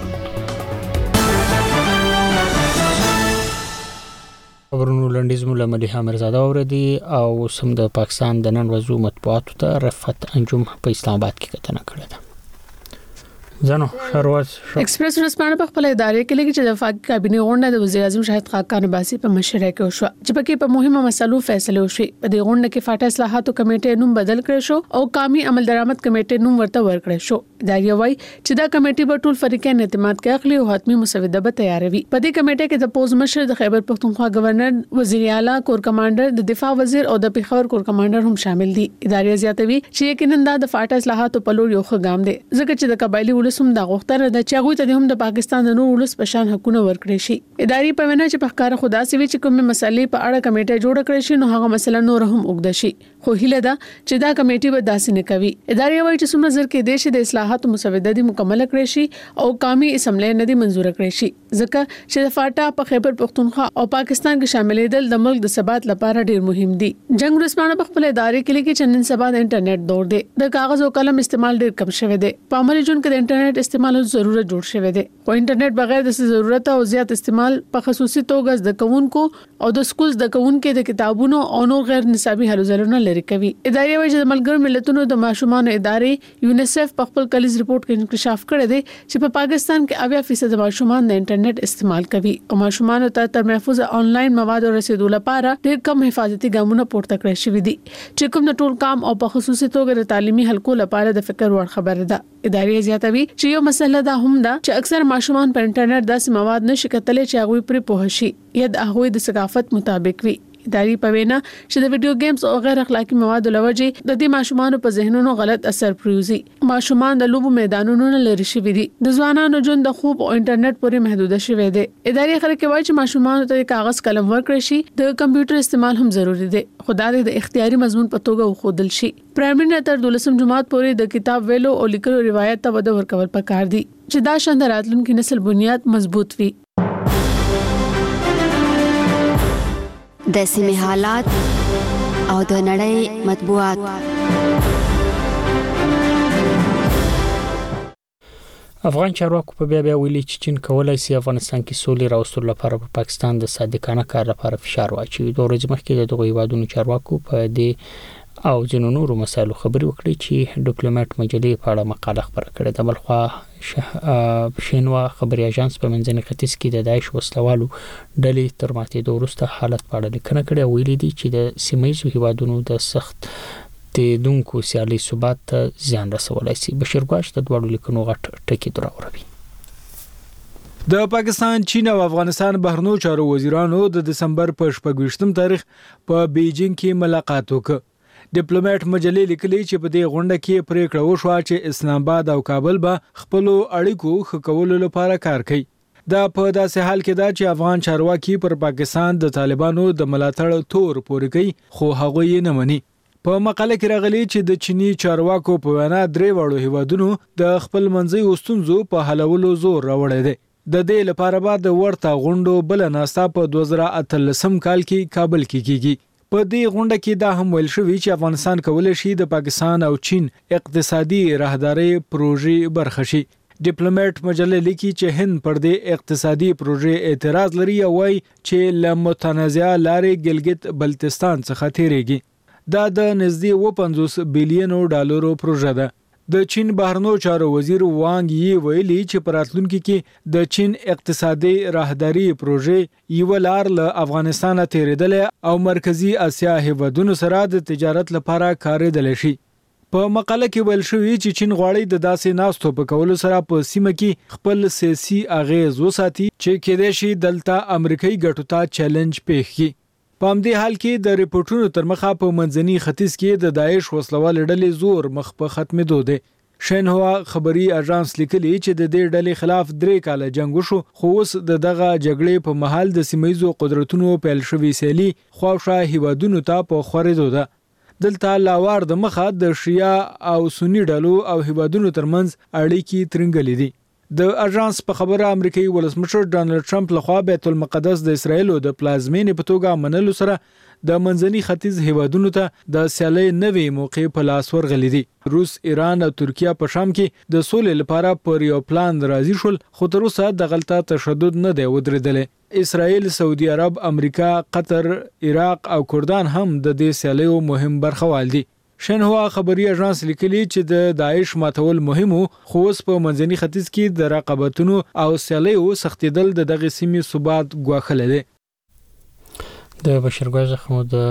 خبرونو لنډیز مولا ملیحه امیرزاده اوردي او سم د پاکستان د نن ورځو مطبوعاتو ته رفعت انجم په اسلام آباد کې کتنه کړې ده. زنو شروعات ایکسپریس ورسپانه په خپل ادارې کې لګي چې د وفاقي کابینه غونډه د وزیر اعظم شاهد خاقان عباسي په مشرۍ کې وشو چې پکې په مهمه مسلو فیصله وشي. په دې غونډه کې فاټا اصلاحاتو کمیټې نوم بدل کړی شو او قومي عمل درآمد کمیټې نوم ورته ورکړی شو. ادارې وایي چې دا کمیټې به ټول فریقین اعتماد کې اخلي او حتمی مسوده به تیاروي. په دې کمیټې کې د پوز مشر د خیبر پختونخوا گورنر، وزیر اعلی، کور کمانډر، د دفاع وزیر او د پیښور کور کمانډر هم شامل دي. ادارې زیاتوي چې یقینا دا د فاټا اصلاحاتو په لور یو ښه ګام دی ځکه چې د قبایلی ولسم د غوښتنه د چاغوي ته هم د پاکستان د نور ولس په شان حقونه ورکړي شي. ادارې په وینا چې په ښکار خدا سوي چې کومه مسلې په اړه کمیټه جوړ کړی شي نو هغه مسله نور هم وګد شي، خو هیله ده چې دا کمیټه به داسې نه کوي. ادارې وایي چې څومره زر کې دیش د اصلاحاتو مسوده دي مکمل کړی شي او قومي اسمبلی نه دي منزور کړی شي ځکه چې د فاټا په خیبر پختونخوا او پاکستان کې شاملېدل د ملک د ثبات لپاره ډیر مهم دي. جنگ ورسپانه په خپل ادارې کې لګي چې نن سبا د انټرنیټ دور دی، د کاغذ او قلم استعمال ډیر کم شوی دی. په عملي جون کې د انټرنیټ استعمال ضرورت جوړ شوی دی، خو انټرنیټ بغیر د ضرورت او زیات استعمال په خصوصي توګه د کوونکو او د سکولز د کوونکو د کتابونو او نور غیر نصابي هلو ځلونه لري کوي. ادارې وایي چې د ملګرو ملتونو د ماشومان ادارې یونیسف په خپل کلیز ریپورت کې انکشاف کړی دی چې په پاکستان کې 80% ماشومان د انټرنیټ استعمال کوي او ماشومان ته محفوظ آنلاین مواد رسیدو لپاره ډېر کم حفاظتي ګامونه پورته کړی شوی دي چې کوم د ټول کام او په خصوصي توګه د تعلیمي حلقو لپاره د فکر وړ خبره ده. ادارې زیاتوي چې یو مسله ده هم ده چې اکثر ماشومان په انټرنیټ داسې مواد نشي کتلی چې هغه پرې پوه شي یا د هغه د ثقافت مطابق وي. ادارې په وینا چې د ویډیو گیمز او غیر اخلاقی موادو لوجه د دې ماشومان په ذهنونو غلط اثر پروزي. ماشومان د لوبو میدانونو نه لري شوي دي، د ځوانانو ژوند د خوب او انټرنیټ پورې محدود شوی دی. ادارې خلک وایي چې ماشومان ته کاغذ قلم ورکړي شي، د کمپیوټر استعمال هم ضروری دی، خدای د اختیاري مضمون په توګه وښودل شي. پرایمري تر 12 جماعت پورې د کتاب ویلو او لیکلو روایت ته وده ورکول پکار دي چې دا شاند راتلونکي نسل بنیاد مضبوط وي. د سیمې حالات او د نړۍ مطبوعات. افغان چارواکو په بیا ویلي چې چین کولای شي افغانستان کې سولې راوستلو لپاره په پاکستان د صادقانه کار لپاره فشار واچوي. د ورځې مخکې دغه هیوادونو چارواکو په دې او ځینو نورو مسایلو خبرې وکړې چې ډیپلوماټ مجلې په اړه مقاله خبره کړې ده. بلخوا شینوا خبري اژانس په منځني ختیځ کې د داعش وسلوالو ډلې تر ماتېدو وروسته حالت په اړه لیکنه کړې او ویلي دي چې د سیمه‌ییزو هیوادونو د سخت تیدونکو سیالي ثبات ته زیان رسولای شي. بشیر ګواش د دوړو لیکنو غټ ټکی دراوړي. د پاکستان، چین او افغانستان بهرنیو چارو وزیرانو د دسمبر په 28 تاریخ په بیجینګ کې ملاقات وکړ. ډیپلوماټ مجلې لیکلي چې په دې غونډه کې پریکړه وشوه چې اسلام آباد او کابل به خپل اړیکو ښه کولو لپاره کار کوي. دا په داسې حال کې ده چې افغان چارواکي پر پاکستان د طالبانو د ملاتړ تور پورې کوي خو هغه یې نه مني. په مقاله کې راغلي چې د چینی چارواکو په وینا درې وړو هیوادونو د خپل منځي وستونزو په حلولو زور راوړی دی. د دې لپاره به د ورته غونډو بل ناستا په 2013 کال کې کابل کې کیږي. په دې غونډه کې دا هم ویل شوی چې افغانستان کولای شي د پاکستان او چین اقتصادي راهداري پروژې برخه شي. ډیپلوماټ مجلې لیکي چې هند پر دې اقتصادي پروژې اعتراض لري او وايي چې له متنازعه لارې ګلګت بلتستان څخه تیریږي. دا د نږدې 50 بلینو ډالرو پروژه ده. د چین بهرنیو چارو وزیر وانګ یی ویلي چې په راتلونکي کې د چین اقتصادي راهداري پروژې یو لار له افغانستان تیریدل او مرکزی اسیا هیوادونو سره د تجارت لپاره کارېدل شي. په مقاله کې ویل شوی چې چین غواړي د داسې ناستو په کولو سره په سیمه کې خپل سیاسي اغیز وساتي چې کېدای شي دلته امریکایي ګټو ته چیلنج پیښ کړي. په همدې حال کې د ریپورتونو تر مخه په منځني ختیځ کې د داعش وسلوال ډلې زور مخ په ختمېدو دی. شینهوا خبري اژانس لیکلي چې د دې ډلې خلاف 3 کاله جنگ وشو خو اوس دغه جګړې په محل د سیمه‌ییزو قدرتونو پیل شوی سیالي خواوشا هیوادونو ته په خورېدو ده. دلته لاوار د مخه د شیا او سنی ډلو او هیوادونو ترمنځ اړیکې ترنګلې دي. د اژانس په خبره امریکایي ولسمشر ډانلډ ټرمپ لخوا بیت المقدس د اسرایل د پلازمینې په توګه منلو سره د منځني ختیځ هیوادونو ته د سیالي نوې موقع په لاس ورغلي دي. روس، ایران او ترکیه په شام کې د سولې لپاره پر یو پلان راضي شول خو تر اوسه د غلطه تشدد نه دی ودرېدلی. اسرائیل، سعودي عرب، امریکا، قطر، عراق او کردان هم د دې سیالیو مهم برخوال دي. شینهوا خبري اژانس لیکلي چې د داعش ماتول مهمو خو اوس په منځني ختیځ کې د رقابتونو او سیالیو سختیدل د دغه سیمې ثبات ګواښلی دی. د بشیر ګواز خو د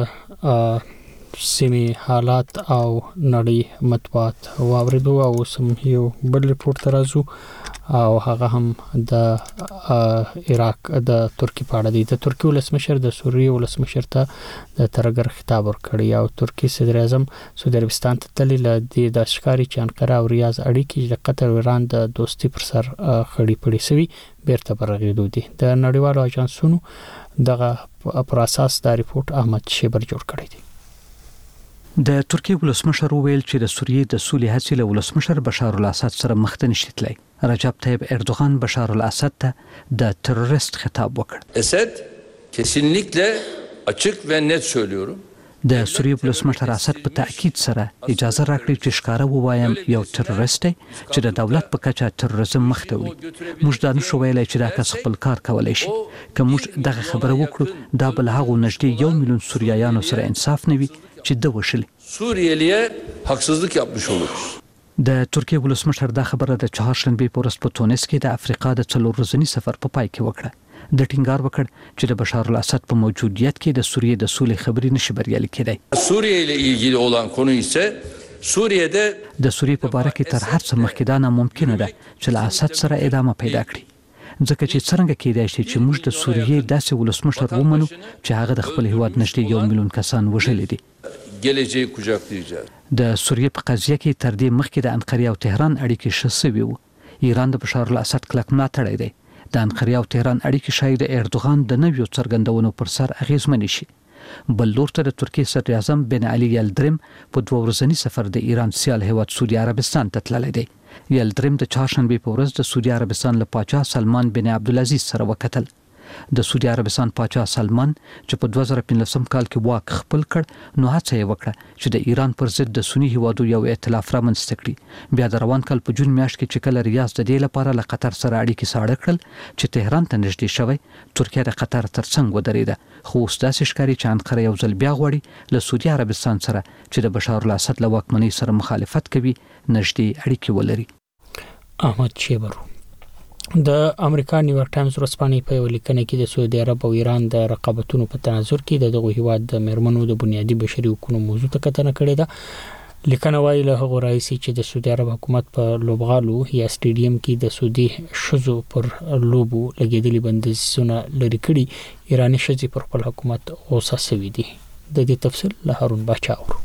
سیمې حالات او نړۍ مطبوعات واوریدو او سم یو بل ریپورت راځو او هغه هم د عراق د ترکی په اړه دی. د ترکی ولسمشر د سوریې ولسمشر ته د ترګر خطاب ورکړی او ترکی صدر اعظم سعودي عربستان ته تللی د داشکاری چې انقره او ریاض اړیکې د قطر او ایران د دوستي پر سر خړې پړې سوي بیرته برغېدو دي. د نړیوالو اژانسونو دغه پر اساس دا ریپورت احمد شیبر جوړ کړی دی. د ترکیه ولسمشر ویل چې د سوریې د سولې هڅې له ولسمشر بشار الاسد سره مخ ته نشي تللی. رجب طیب اردوغان بشار الاسد ته د تروریست خطاب وکړ. اسد kesinlikle açık ve net söylüyorum. د سوریې ولسمشر اسد په تاکید سره اجازه راکړي چې ښکارا ووایم یو تروریست دی چې د دولت په کچه تروریزم مخ ته وړي. موږ دا نشو ویلای چې دا کس خپل کار کولی شي. که موږ دغه خبره وکړو دا بل هغه نږدې 1 میلیون سوریایانو سره انصاف نه وي چې د وشل Suriyeliye haksızlık yapmış oluruz. د ترکیه ولسمشر دا خبره د چهارشنبه په ورځ په تونس کې د افریقا د 4 ورځني سفر په پای کې وکړه. د ټینګار وکړ چې د بشار الاسد په موجودیت کې د سوریې د سولې خبرې نشي بریالي کېدای. Suriye ile ilgili olan konu ise Suriye'de د سوریې په باره کې تر هر څه مخکې دا ناممکنه ده چې له اسد سره ادامه پیدا کړي. ځکه چې څنګه کېدای شي چې موږ د سوریې داسې ولسمشر ومنو چې هغه د خپل هیواد نږدې 1 میلیون کسان وژلي دي. geleceği kucaklayacağız. د سوریې په قضیه کې تر دې مخکې د انقرې او تهران اړیکې ښه سوي وو. ایران د بشار الاسد کلک ملاتړی دی. د انقرې او تهران اړیکې شاید د اردوغان د نویو څرګندونو پر سر اغیزمنې شي. بل لور ته د ترکیې صدر اعظم بن علي یلدریم په 2 ورځني سفر د ایران سیال هیواد سعودي عربستان ته تللی دی. یلدریم د چهارشنبه په ورځ د سعودي عربستان له پاچا سلمان بن عبدالعزیز سره وکتل. د سعودي عربستان پاچا سلمان چې په 2015 کال کې واک خپل کړ نو هڅه یې وکړه چې د ایران پر ضد د سنی هیوادو یو ائتلاف رامنځته کړي. بیا د روان کال په جون میاشت کې چې کله ریاض د دې لپاره له قطر سره اړیکې ساړه کړل چې تهران ته نږدې شوی، ترکیه د قطر ترڅنګ ودرېده. خو اوس داسې ښکاري چې انقره یو ځل بیا غواړي له سعودي عربستان سره چې د بشار الاسد له واکمنۍ سره مخالفت کوي نږدې اړیکې ولري. احمد شیبرو د امریکا نیویارک ټایمز ورځپاڼې په یو لیکنه کې د سعودي عرب او ایران د رقابتونو په تناظر کې دغه هیواد د میرمنو د بنیادي بشري حقوقو موضوع ته کتنه کړې ده. لیکنه وايي له هغه راځي چې د سعودي عرب حکومت په لوبغالو یا سټیډیم کې د سعودي شذو پر لوبو لګیدلي بندیزونه لري کړي، ایرانی شذې پر خپل حکومت غوسه شوي دي. د دې تفصیل له هارون باچا اورو.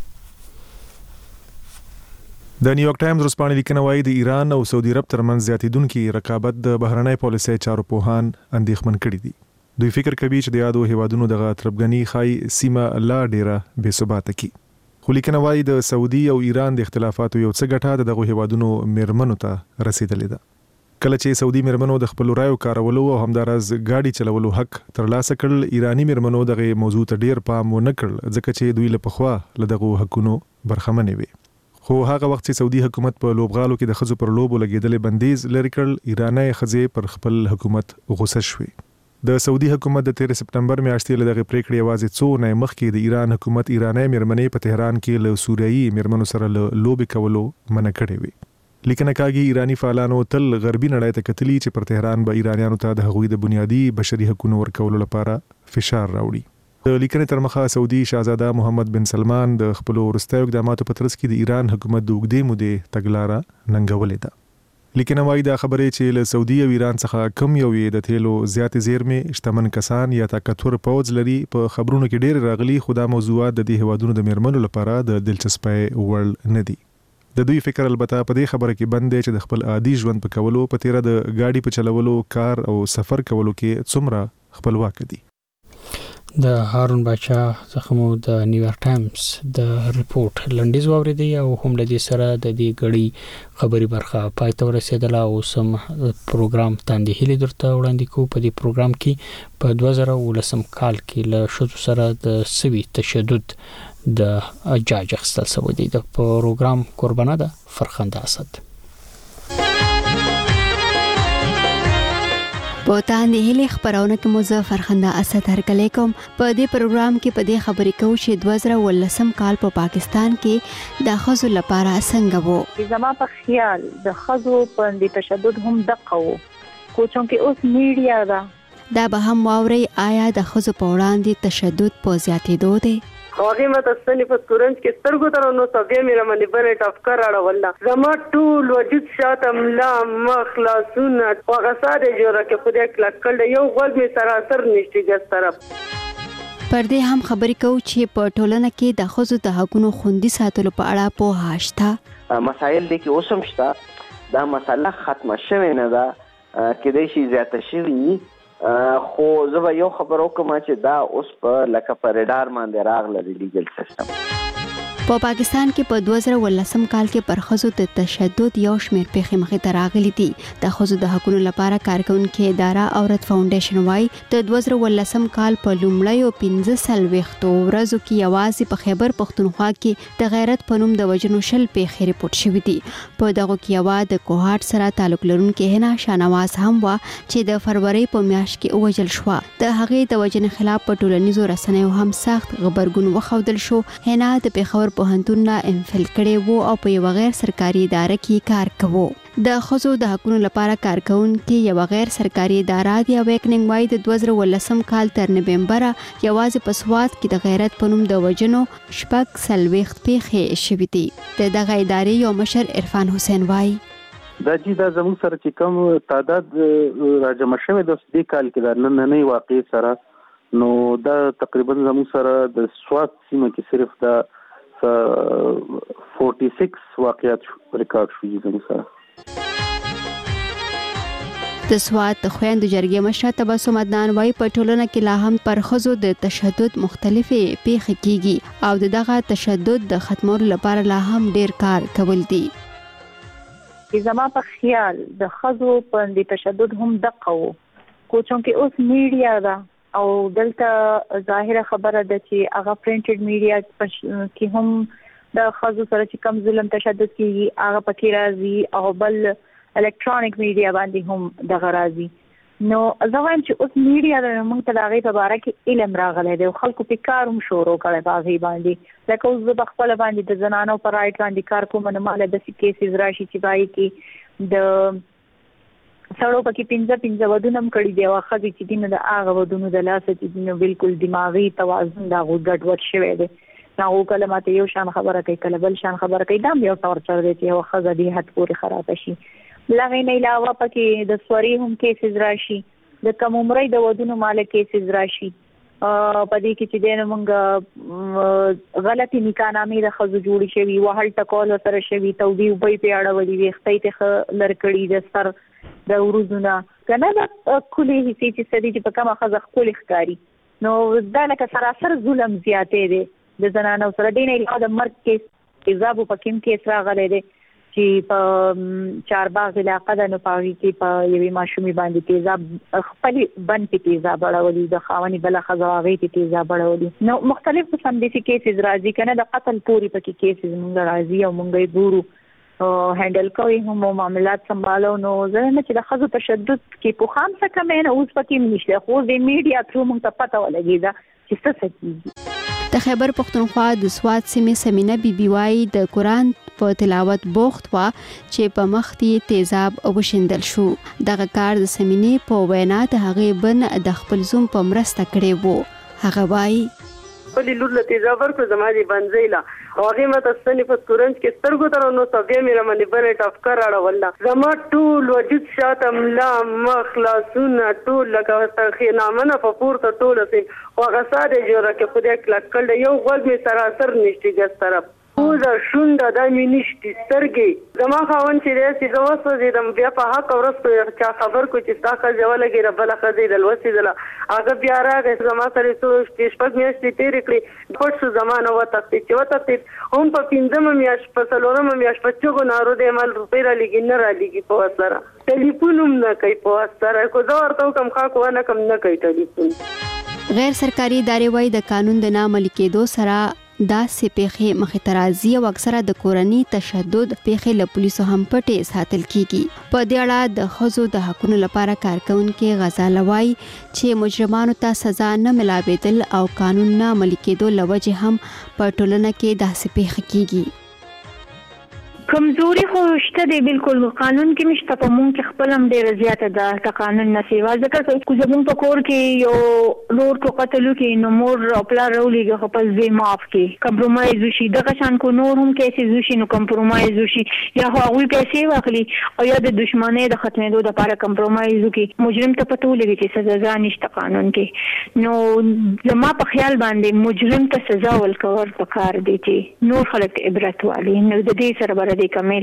د نیویارک ټایمز ورځپاڼې لیکنه وايي د ایران او سعودي عرب ترمنځ زیاتیدونکي رقابت د بهرنۍ پالیسۍ چارو پوهان اندېښمن کړي دي. دوی فکر کوي چې د یادو هیوادونو دغه تربګنی خای سیمه لا ډیره بې ثباته کی. خو لیکنه وايي د سعودي او ایران د اختلافاتو یو څه ګټه دغه هیوادونو میرمنو ته رسیدلې ده. کله چې سعودي میرمنو د خپل رایو کارولو او همدارز گاډي چلولو حق ترلاسه کړل، ایرانی میرمنو دغه موضوع ته ډیر پام ونه کړل ځکه چې دوی له پخوا له دغه حقونو برخمنې وي. خو هغه وخت چې سعودي حکومت په لوبغالو کې د خزو پر لوبو لګیدلې بندیز لري کړل، ایرانی خزې پر خپل حکومت غوسه شوې. د سعودي حکومت د 13 سپتمبر میاشتې له دغه پریکړې یوازې څو نه مخکې د ایران حکومت ایرانی میرمنې په تهران کې له سوریایي میرمنو سره لوبې کولو منع کړې وي. لیکنه کاږي ایرانی فعالانو تل غربي نړۍ ته کتلي چې پر تهران به ایرانیانو ته د هغوی د بنیادي بشري حقوقو ورکولو لپاره فشار راوړي. د لیکنې تر مخه سعودي شاهزاده محمد بن سلمان د خپل وروستیو اقداماتو په ترڅ کې د ایران حکومت د اوږدې مودې تګلاره ننګولې ده. لیکنه وايي دا خبرې چې له سعودي او ایران څخه کم یو د تیلو زیاتې زیرمې، شتمن کسان یا طاقتور پوځ لري په خبرونو کې ډېر راغلي، خو دا موضوعات د دې هیوادونو د میرمنو لپاره د دلچسپۍ وړ نه دي. د دوی فکر البته په دې خبره کې بند دی چې د خپل عادي ژوند په کولو، په تیره د گاډي په چلولو، کار او سفر کولو کې څومره خپلواک دي. د هارون باچا څخه د نیویارک ټایمز د ریپورت لنډیز واوریدي او هم له دې سره د دې غړي خبري برخه پای ته ورسېدله. او سم پروګرام تاندې هلي درته وړاندې کو. په دې پروګرام کې په 2019 کال کې له شذو سره د سوي تشدد د جاج اخستل شوی دی. د پروګرام قربانه ده فرخنده اسد. بوتان د هلي خبرونه کې مو فرخنده اسد هرکلی کوم. په دې پروګرام کې په دې خبرې کوو چې 2019 کال په پاکستان کې د خزو لپاره څنګه وو. زما په خیال د خزو په تشدد هم دقه وو، خو چونکه اوس میډیا دا به هم واوري آیا د خزو په وړاندې تشدد په زیاتېدو دی. هغه مته ستنې په تورنج کې سترګو تر نو سبې مې رمنې بنې ټفکر اړول زما ټول وجود شاته ملا مخلصونه هغه ساده جوړه کې خو دې کلک کړل یو غوږ مې سراسر نشته ګس طرف. پر دې هم خبرې کوو چې په ټولنه کې د خزو د حقوقو خوندي ساتلو په اړه په هاشته مسایل دي کې اوسم شته. دا مسله ختمه شوه نه ده کې د شي زیاته شوی، خو زه به یو خبر وکم چې دا اوس په لکه په ریډار باندې راغله لیګل سیستم. په پاکستان کې په 2019 کال کې پر خزو د تشدد یو شمېر پیښې مخې ته راغلي دي. د خزو د حقوقو لپاره کارکونکو اداره عورت فاونډیشن وايي د 2019 کال په لومړیو 15 ورځو کې یوازې په خیبر پختونخوا کې د غیرت په نوم د وژنو شل پیښې ریپورت شوې دي. په دغه کې یو د کوهاټ سره تعلق لرونکي هنا شانواز هم وا چې د فروری په میاشت کې وژل شو. د هغې د وژنې خلاف په ټولنیزو رسنیو هم سخت خبرګون وښودل شو. هنا د پیښور پوهنتون نه امفل کړی وو او په یو غیر سرکاري اداره کې کار کوو. د خزو د حقوقو لپاره کارکونکو یو غیر سرکاري اداره دی ویکننګ وای د 2019 کال تر نومبر یوازې په سواد کې د غیرت په نوم د وژنو شپږ سلويخت پیښې شوې دي. دغه ادارې یو مشر عرفان حسین وای دا چې دا زموږ سره چې کوم تعداد راجمع شوی د دې کال کې د نننۍ واقع سره نو دا تقریبا زموږ سره د سواد سیمه کې صرف د 46 واقعات ریکارډ شوي زموږ سره. د سواد د خويندو جرګې مشر تبسم عدنان وايي په ټولنه کې لا هم پر خزو د تشدد مختلفې پیښې کیږي او دغه تشدد د ختمولو لپاره لا هم ډیر کار کول دي. زما په خیال د خزو په تشدد هم دقه وو، کوچونکې اوس میډیا دا او دلته ظاهره خبره ده چې هغه پرینټډ میډیا کې هم د خزو سره چې کم ظلم تشدد کیږي هغه پکې راځي او بل الکترونیک میډیا باندې هم دغه راځي. نو زه وایم چې اوس میډیا د موږ ته د هغې په باره کې علم راغلی دی او خلکو پې کار هم شروع کړی په هغې باندې. لکه اوس زه په خپله باندې د زنانو په رایټ باندې کار کوم نو ماله داسې کیسز راشي چې په هغې کې د سړو پکې 15 ودونه هم کړي دي او ښځې چې دي نو د هغه ودونو د لاسه چې دي نو بالکل دماغي توازن د هغوی ګډوډ شوی دی. هغو کله ماته یو شان خبره کوي کله بل شان خبره کوي. دا هم یو ټورچر دی چې یوه ښځه دې حد پورې خرابه شي. لغې نه علاوه پکې د سوري هم کیسز راشي د کم عمرۍ د ودونو مال کیسز راشي په دې کې چې دی نو موږ غلطي نکاحنامې د ښځو جوړې شوي وهل ټکول ورسره شوي تودې اوبه یې پرې اړولي ویښته یې ښه لر کړي د سر د وروځو نه که نه د ښکلې حصې چې څه دي چې په کومه ښځه ښکلې ښکاري نو دا لکه سراسر ظلم زیاتې دی د زنانو سره. دې نه علاوه د مرګ کیس تیزابو په کوم کیس راغلی دی چې په چارباغ علاقه د نو په هغې کې په یوې ماشومې باندې تیزاب خپلې بند کې تیزاب اړولي د خاونې بله ښځه هغې کې تیزاب اړولي. نو مختلف قسم داسې کیسز راځي که نه د قتل پورې پکې کیسز مونږ راځي او مونږ یې ګورو هینډل کوي هم معاملات سنبالو. نو زه نه چې د ښځو تشدد کې پوښام څه کمی نه اوس پکې هم نشته خو د میډیا ترو مونږ ته پته ولګېده چې څه کېږي. د خیبر پښتونخوا د سوات سیمې سمینه بیبي وایي د قرآن په تلاوت بوخت وه چې په مخ یې تیزاب وشیندل شو. دغه کار د سمینې په وینا د هغې بن د خپل زوم په مرسته کړی و. هغه وایي خپلې لور له تیزاب ورکړو زما دې بنځۍ له او هغې ماته ستنې په کورنج کې سترګو ته نو بیا مې رامنې بنې ټفکر اړوله زما ټول وجود شاته ملا مخ لاسونه ټول لکه خینامه نه په پورته ټوله سیم خو هغه ساده جوړه کې خدای کلک کړی یو غوږ مې سراسر نشتي ګس طرف پوزه شونډه دا مې نشتي سترګې زما خاوند چې دی چې زه وسوځېدم بیا په حق ورځ په چا خبر کړو چې ستا ښځه ولګېده بله ښځه یې دلوسېدله هغه بیا راغی زما سره څو شپږ میاشتې تېرې کړې پټ شو زما نه وتښتېد چې وتښتېد هم په 5مه میاشت په 4مه میاشت په چغو نارو دی مال روپۍ رالېږي نه رالېږي په وس سره ټلیفون هم نه کوي په وس سره خو زه ورته وکړم خاک ونه کړم نه کوي ټلیفون. غیر سرکاري ادارې وایي د قانون د نه عملي کېدو سره داسې پیښې مخې ته راځي او اکثره د کورني تشدد پیښې له پولیسو هم پټې ساتل کیږي. په دې اړه د ښځو د حقونو لپاره کارکونکي غزاله وایي چې مجرمانو ته سزا نه ملاوېدل او قانون نه عملي کېدو له وجې هم په ټولنه کې داسې پیښې کیږي. کمزوري خو شته دی بالکل قانون کې مشته په مونږ کې خپل هم ډېره زیاته ده د قانون نه سیوا ځکه که زمونږ په کور کې یو لور کو قتل وکړي نو مور او پلار راولېږي خو په زوی معاف کړي کمپرومایز وشي دغه شان کو نور هم کیسې وشي نو کمپرومایز وشي یا خو هغوی پیسې واخلي او یا د دشمنۍ د ختمېدو دپاره کمپرومایز وکړي مجرم ته پته ولګي چې سزا نشته قانون کې. نو زما په خیال باندې مجرم ته سزا ورکول پکار دی چې نور خلک عبرت واخلي نو د دې سره به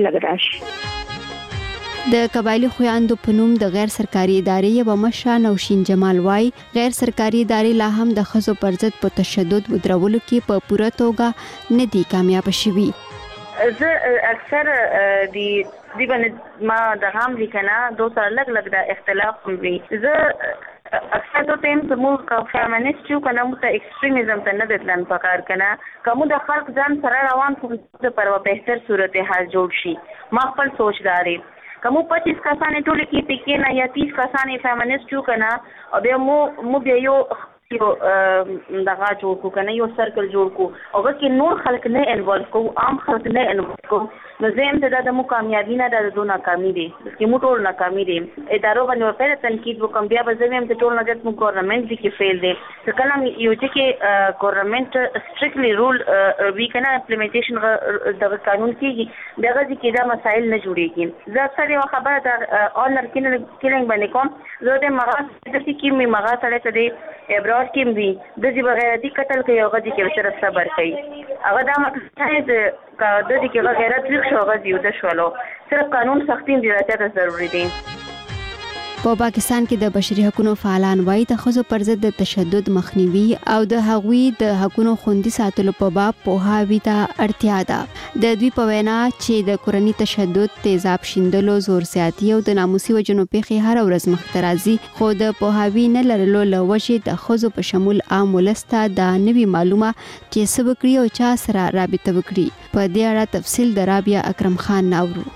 د قبایلی خویندو په نوم د غیر سرکاري ادارې یوه مشره نوشین جمال وایي غیر سرکاري ادارې لا هم د ښځو پر ضد په تشدد ودرولو کې په پوره توګه نه دي کامیابه شوي. زه اکثر دی باندې ما د هم لیکنه دو سره لږ د اختلاف وي. زه اکثر تو ټیم زموږ که فیمنیسټ یو که نه موږ ته ایکسټریمیزم ته نه دی تلن پکار که نه که موږ د خلق ځان سره روان کړو پر یوه بهتر صورتحال جوړ شي. ما خپل سوچ دا دی که موږ 25 کسانې ټولې کې کېنه یا 30 کسانې فیمنیسټ یو که نه او بیا موږ بیا یو دغه جوړ کړو که نه یو سرکل جوړ کړو هغه کې نور خلک نه انوالو کوو عام خلک نه انوالو کوو نو زه یم ته دا د مو کامیابي نه دا د دو ناکامي دی چې مو ټول ناکامي دی. ادارو باندې ورپسې تنقید وکړم بیا به زه ویم چې ټول نه زیات مو ګورنمنټ دی کې فیل دی که کله یو ځای کې ګورنمنټ سټرکټلی رول وي که نه امپلیمنټیشن دغه قانون کېږي دغه ځای کې دا مسایل نه جوړېږي. زه اکثر یوه خبره د آنر کیلینګ باندې کوم زه د مغا داسې کې مې مغا سړی ته دی ابراج کې هم وي داسې بغیرتي قتل کوي هغه دې کې ورسره صبر کوي هغه دا مطلب دی که د دې کې غیرت ویښ شو هغه زیوده شولو صرف قانون سختي هم د ته ضروري دی. په پاکستان کې د بشري حقوقو فعالان وایي د ښځو پر ضد د تشدد مخنیوي او د هغوی د حقوقو خوندي ساتلو په باب پوهاوي ته اړتیا ده. د دوی په وینا چې د کورني تشدد، تیزاب شیندلو، زور زیاتی او د ناموسي وجنو پیښې هر ورځ مخ ته راځي، خو د پوهاوي نه لرلو له وجې د ښځو په شمول عام ولس ته دا نوي معلومه چې څه وکړي او چا سره رابطه وکړي. په دې اړه تفصیل د رابعه اکرم خان ناورو.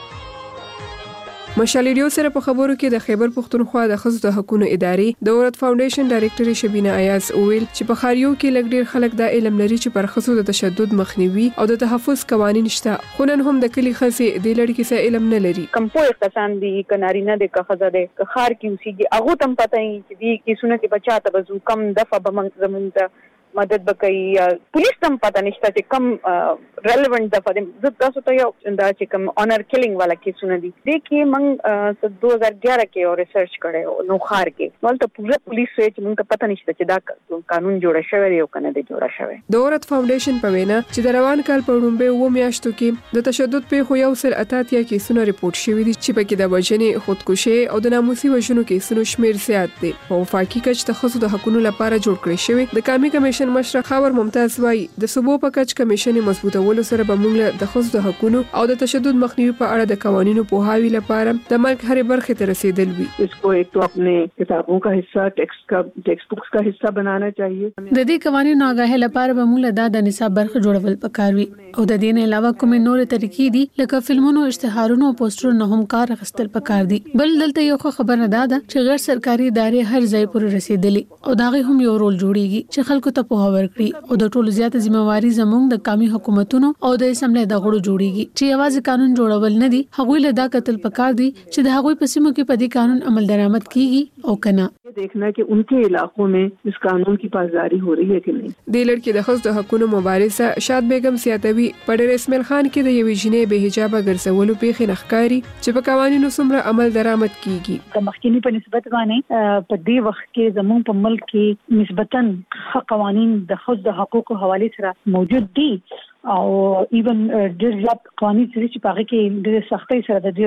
مشال ریډیو سره په خبرو کې د خیبر پښتونخوا د ښځو د حقوقو ادارې د عورت فاونډیشن ډایریکټر شبینه ایاز وویل چې په خاریو کې لږ ډیر خلک دا علم لري چې پر ښځو د تشدد مخنیوي او د تحفظ قوانین شته، خو نن هم د کلی ښځې د لړ کې څه علم نه لري. کم پوهه کسان دي کنارینه د کخزه د خار کې اوسېږي، هغه تم پته یې چې دي کیسونه کې بچاته بزو کم دفعه به زمونږ ته مدد وکړي. پولیس تم پته نشته چې کم ریلیونٹ دفعه د تاسو ته یو دا چې کم آنر کیلینګ والا کیسونه دي د کې موږ 2011 کې او ریسرچ کړو نو خار کې نو ته پوره پولیس وایي چې موږ ته پته نشته چې دا قانون جوړ شوی دی او کنه دی جوړ شوی. د عورت فاونډیشن په وینا چې د روان کال په وړاندې و میاشتو کې د تشدد په خو یو سل اتاتیا کیسونه ریپورت شوی دي چې پکې د وژنې، خودکشي او د ناموسي وژنو کیسونو شمیر زیات دي. په وفاقي کچ د ښځو د حقوقو لپاره جوړ کړی شوی د قومي کمیشن مشر خاور ممتاز وایي د صوبو په کچ کمیشن مضبوطولو سره به موږ د ښځو د حقوقو او د تشدد مخنیوي په اړه د قوانینو پوهاوي لپاره د ملک هرې برخې ته رسیدل وي. इसको एक तो अपने किताबों का हिस्सा, टेक्स्ट बुक्स का हिस्सा बनाना चाहिए. د دې قوانینو آگاهی لپاره به موږ د نصاب برخه جوړول پکار وي او د دې نه علاوه کومې نور طریقې دي لکه فلمونو، اشتهارونو او پوسټرونو هم کار اخیستل پکار دي. بل دلته یو خبره ده چې غیر سرکاري ادارې هر ځای پورې رسیدلي او داغه هم یو رول جوړیږي چې خلکو ته په هاور کړی او د ټولو زیاته ځمواري زموږ د قومي حکومتونو او د اسمبلی د غړو جوړیږي چې یوازې قانون جوړول نه دي، هغوی له دا قتل پکار دي چې د هغوی په سیمو کې په دې قانون عمل درآمد کیږي او کنه. देखना कि उनके इलाकों में इस कानून की पासदारी हो रही है कि नहीं. د لړ کې د ښځو د حقوقو مبارزه شاد بیگم سیاتوي په ډېر اسماعیل خان کې د یوې جنې به حجابه ګرځولو پیښې نخکاری چې په قوانینو څومره عمل درآمد کیږي. د مخکینی په نسبت باندې په دې وخت کې زموږ په ملک کې نسبتاً قوانین د ښځو د حقوقو حواله سره موجود دي او ایون ډېر زیات قوانین چې په هغه کې د سختۍ سره د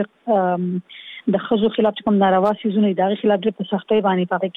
دې د ښځو خلاف کوم ناروا سيزونه د خلاف د سختۍ باندې پاتې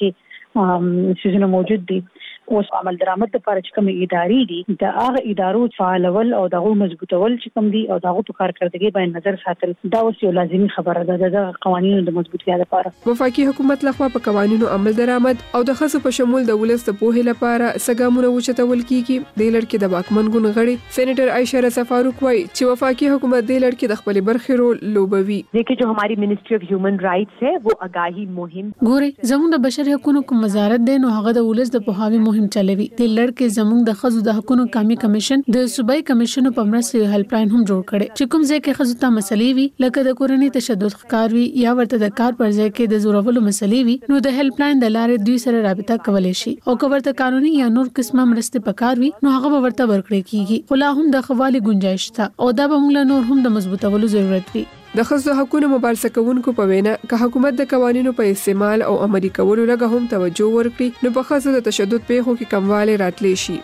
کې سيزونه موجود دي. اوس عمل درآمد لپاره چې کوم ادارې دي د هغه ادارو فعالول او دغه مضبوطول چې کوم دي او دغه په کارکړدګي باندې نظر ساتل دا اوس یو لازمي خبره ده د قوانینو د مضبوطیا لپاره. وفاقي حکومت لخوا په قوانینو عمل درآمد او د ښځو په شمول د ولس د پوهې لپاره سګامونه وچتول کیږي. د لړ کې د واکمن ګوند غړي سېنیټر عائشہ رضا فاروق وايي چې وفاقي حکومت د لړ کې د خپل برخې رول لوبوي. देखिए जो हमारी मिनिस्ट्री ऑफ ह्यूमन राइट्स है वो आगाही मुहिम ګوري زموږ د بشري حقوقو کوم وزارت دی نو هغه د ولس د پوهاوي مهم چلوي. د لړ کې زموږ د ښځو د حقوقو قومي کمیشن د صوبایي کمیشنونو په مرسته یو هیلپ لاین هم جوړ کړي چې کوم ځای کې ښځو ته مسلې وي لکه د کورنۍ تشدد ښکار وي یا ورته د کار پر ځای کې د زورولو مسلې وي نو د هیلپ لاین د لارې دوی سره رابطه کولای شي او که ورته قانوني یا نور قسمه مرسته پکار وي نو هغه به ورته ورکړي کیږي. خو لا هم د خوالي گنجائش شته او دا به موږ نور هم د مضبوطولو ضرورت وي. د ښځو حقوقو مبارزه کوونکو په وینا که حکومت د قوانینو په استعمال او عملي کولو لږه هم توجه ورکړي نو په ښځو د تشدد پیښو کې کموالی راتلی شي.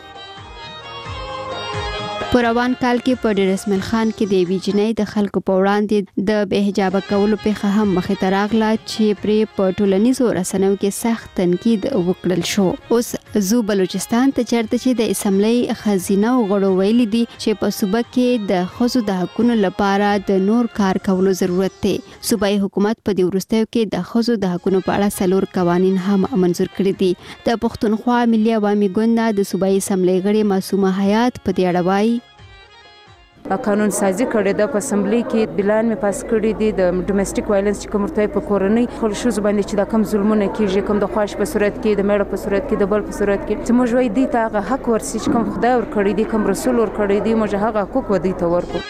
په روان کال کې په ډېر اسماعیل خان کې د ویجنې د خلکو په وړاندې د بے حجابه کولو پیښه هم مخې ته راغله چې پرې په ټولنیزو رسنیو کې سخت تنقید وکړل شو. اوس زو بلوچستان ته چیرته چې د اسمبلی خزینه غړو ویلي دي چې په صوبه کې د ښځو د حقوقو لپاره د نور کار کولو ضرورت دی. صوبایي حکومت په دې وروستیو کې د ښځو د حقوقو په اړه څلور قوانین هم منظور کړي دي. د پښتونخوا ملي عوامي ګوند د صوبایي اسمبلی غړي معصومه حیات په دې اړه وایي قانون سازي کړی د اسمبلی کې بلان می پاس کړی دي د ډومېسټک وایلنس چې کوم ورته په کورنۍ خل شوز باندې چې دا کم ظلمونه کیږي کوم د خواش په صورت کې د میړه په صورت کې د بل په صورت کې چې موږ وایي دي ته حق ورسي چې کوم خدای ور کړی دي کوم رسول ور کړی دي موږ هغه حقوق ودی ته ورکو.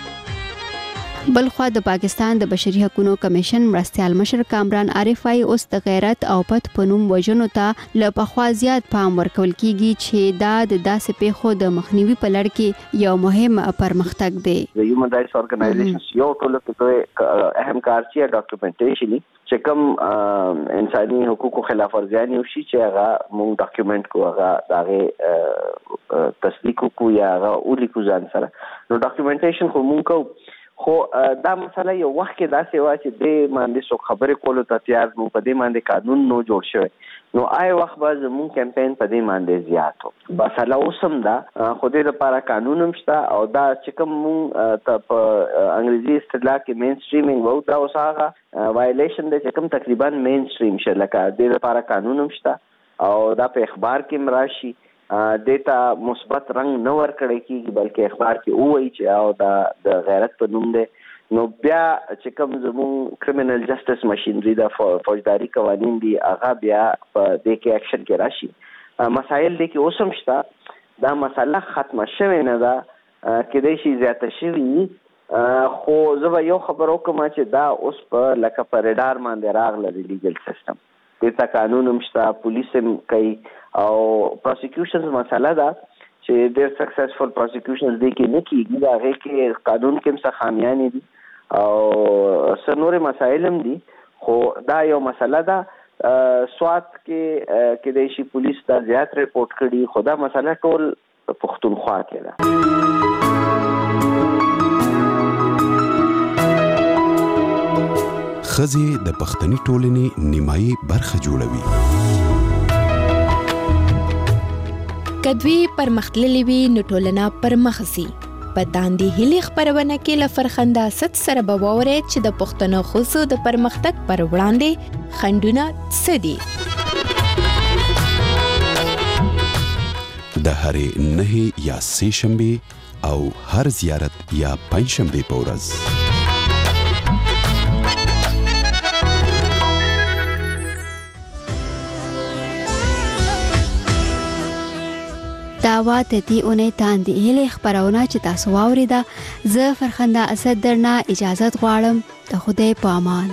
بلخوا د پاکستان د بشري حقوقو کمیشن مرستيال مشر کامران عارف وايي اوس د غیرت او پت پنوم وژنو ته له پخوا زیات پام ورکول کیږي چې دا د داسې پیښو د مخنیوي په لړ کې یو مهم پرمختګ دی. د هیومن رائټس اورګنایزیشنز یو ټول ته اهم کار چې ډاکومنټیشن چې کوم انساني حقوقو خلاف ورزیانې وشي چې هغه موږ ډاکومنټ کو هغه هغه تصدیق کو یا هغه اولی کو ځان سره نو ډاکومنټیشن خو موږ کو خو دا مسله یو وخت کې داسې و چې د باندې څو خبرې کولو ته تیار نو په دې باندې قانون نو جوړ شوی نو آی وخت به زموږ کمپاین په دې باندې زیات و مسله اوس هم ده خو دې لپاره قانون هم شته او دا چې کوم مونږ ته په انګریزي اصطلاح کې مین سټریمینګ وو دا اوس هغه وایلیشن دی چې کوم تقریبا مین سټریم شه لکه دې لپاره قانون هم شته او دا په اخبار کې مراشي دیتا مثبت رنگ نه ورکړی کیږي بلکې اخبار کې وایي چې او دا د غیرت په نوم دی نو بیا چې کوم زموږ کریمینل جسټس ماشینری د فوجداري قوانین دي هغه بیا په دې کې اکشن کې راشي مسایل دي کې اوس هم شته دا مسله ختمه شوې نه ده کېدای شي زیاته شوي خو زه به یو خبر وکړم چې دا اوس په لکه په ریډار باندې راغله د لیګل سیستم دې ته قانون هم شته پولیس هم کوي او پروسیکیوشنز مسله ده چې ډېر سکسسفل پروسیکیوشنز دي کې نه کېږي د هغې کې قانون کې هم څه خامیانې دي او څه نورې مسایل هم دي خو دا یو مسله ده سوات کې کېدای شي پولیس دا زیات ریپورټ کړي خو دا مسله ټول پښتونخوا کې ده ښځې د پښتني ټولنې نیمایي برخه جوړوي کدوی پرمختللې وي نو ټولنه پرمخ ځي په داندې هلي خبرونه کې لفرخنده ست سره به واورئ چې د پښتنو ښځو د پرمختګ پر وړاندې خنډونه څه دي د هرې 9 یا 3 شنبې او هر زیارت یا 5 شنبې په ورځ داوا ته دی اونې تاندې هلي خبرونه چې تاسو واوریده زه فرخنده اسد درنه اجازه غواړم د خدای په امان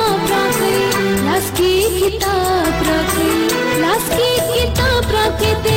किताब रखे लास्ट की किताब रखे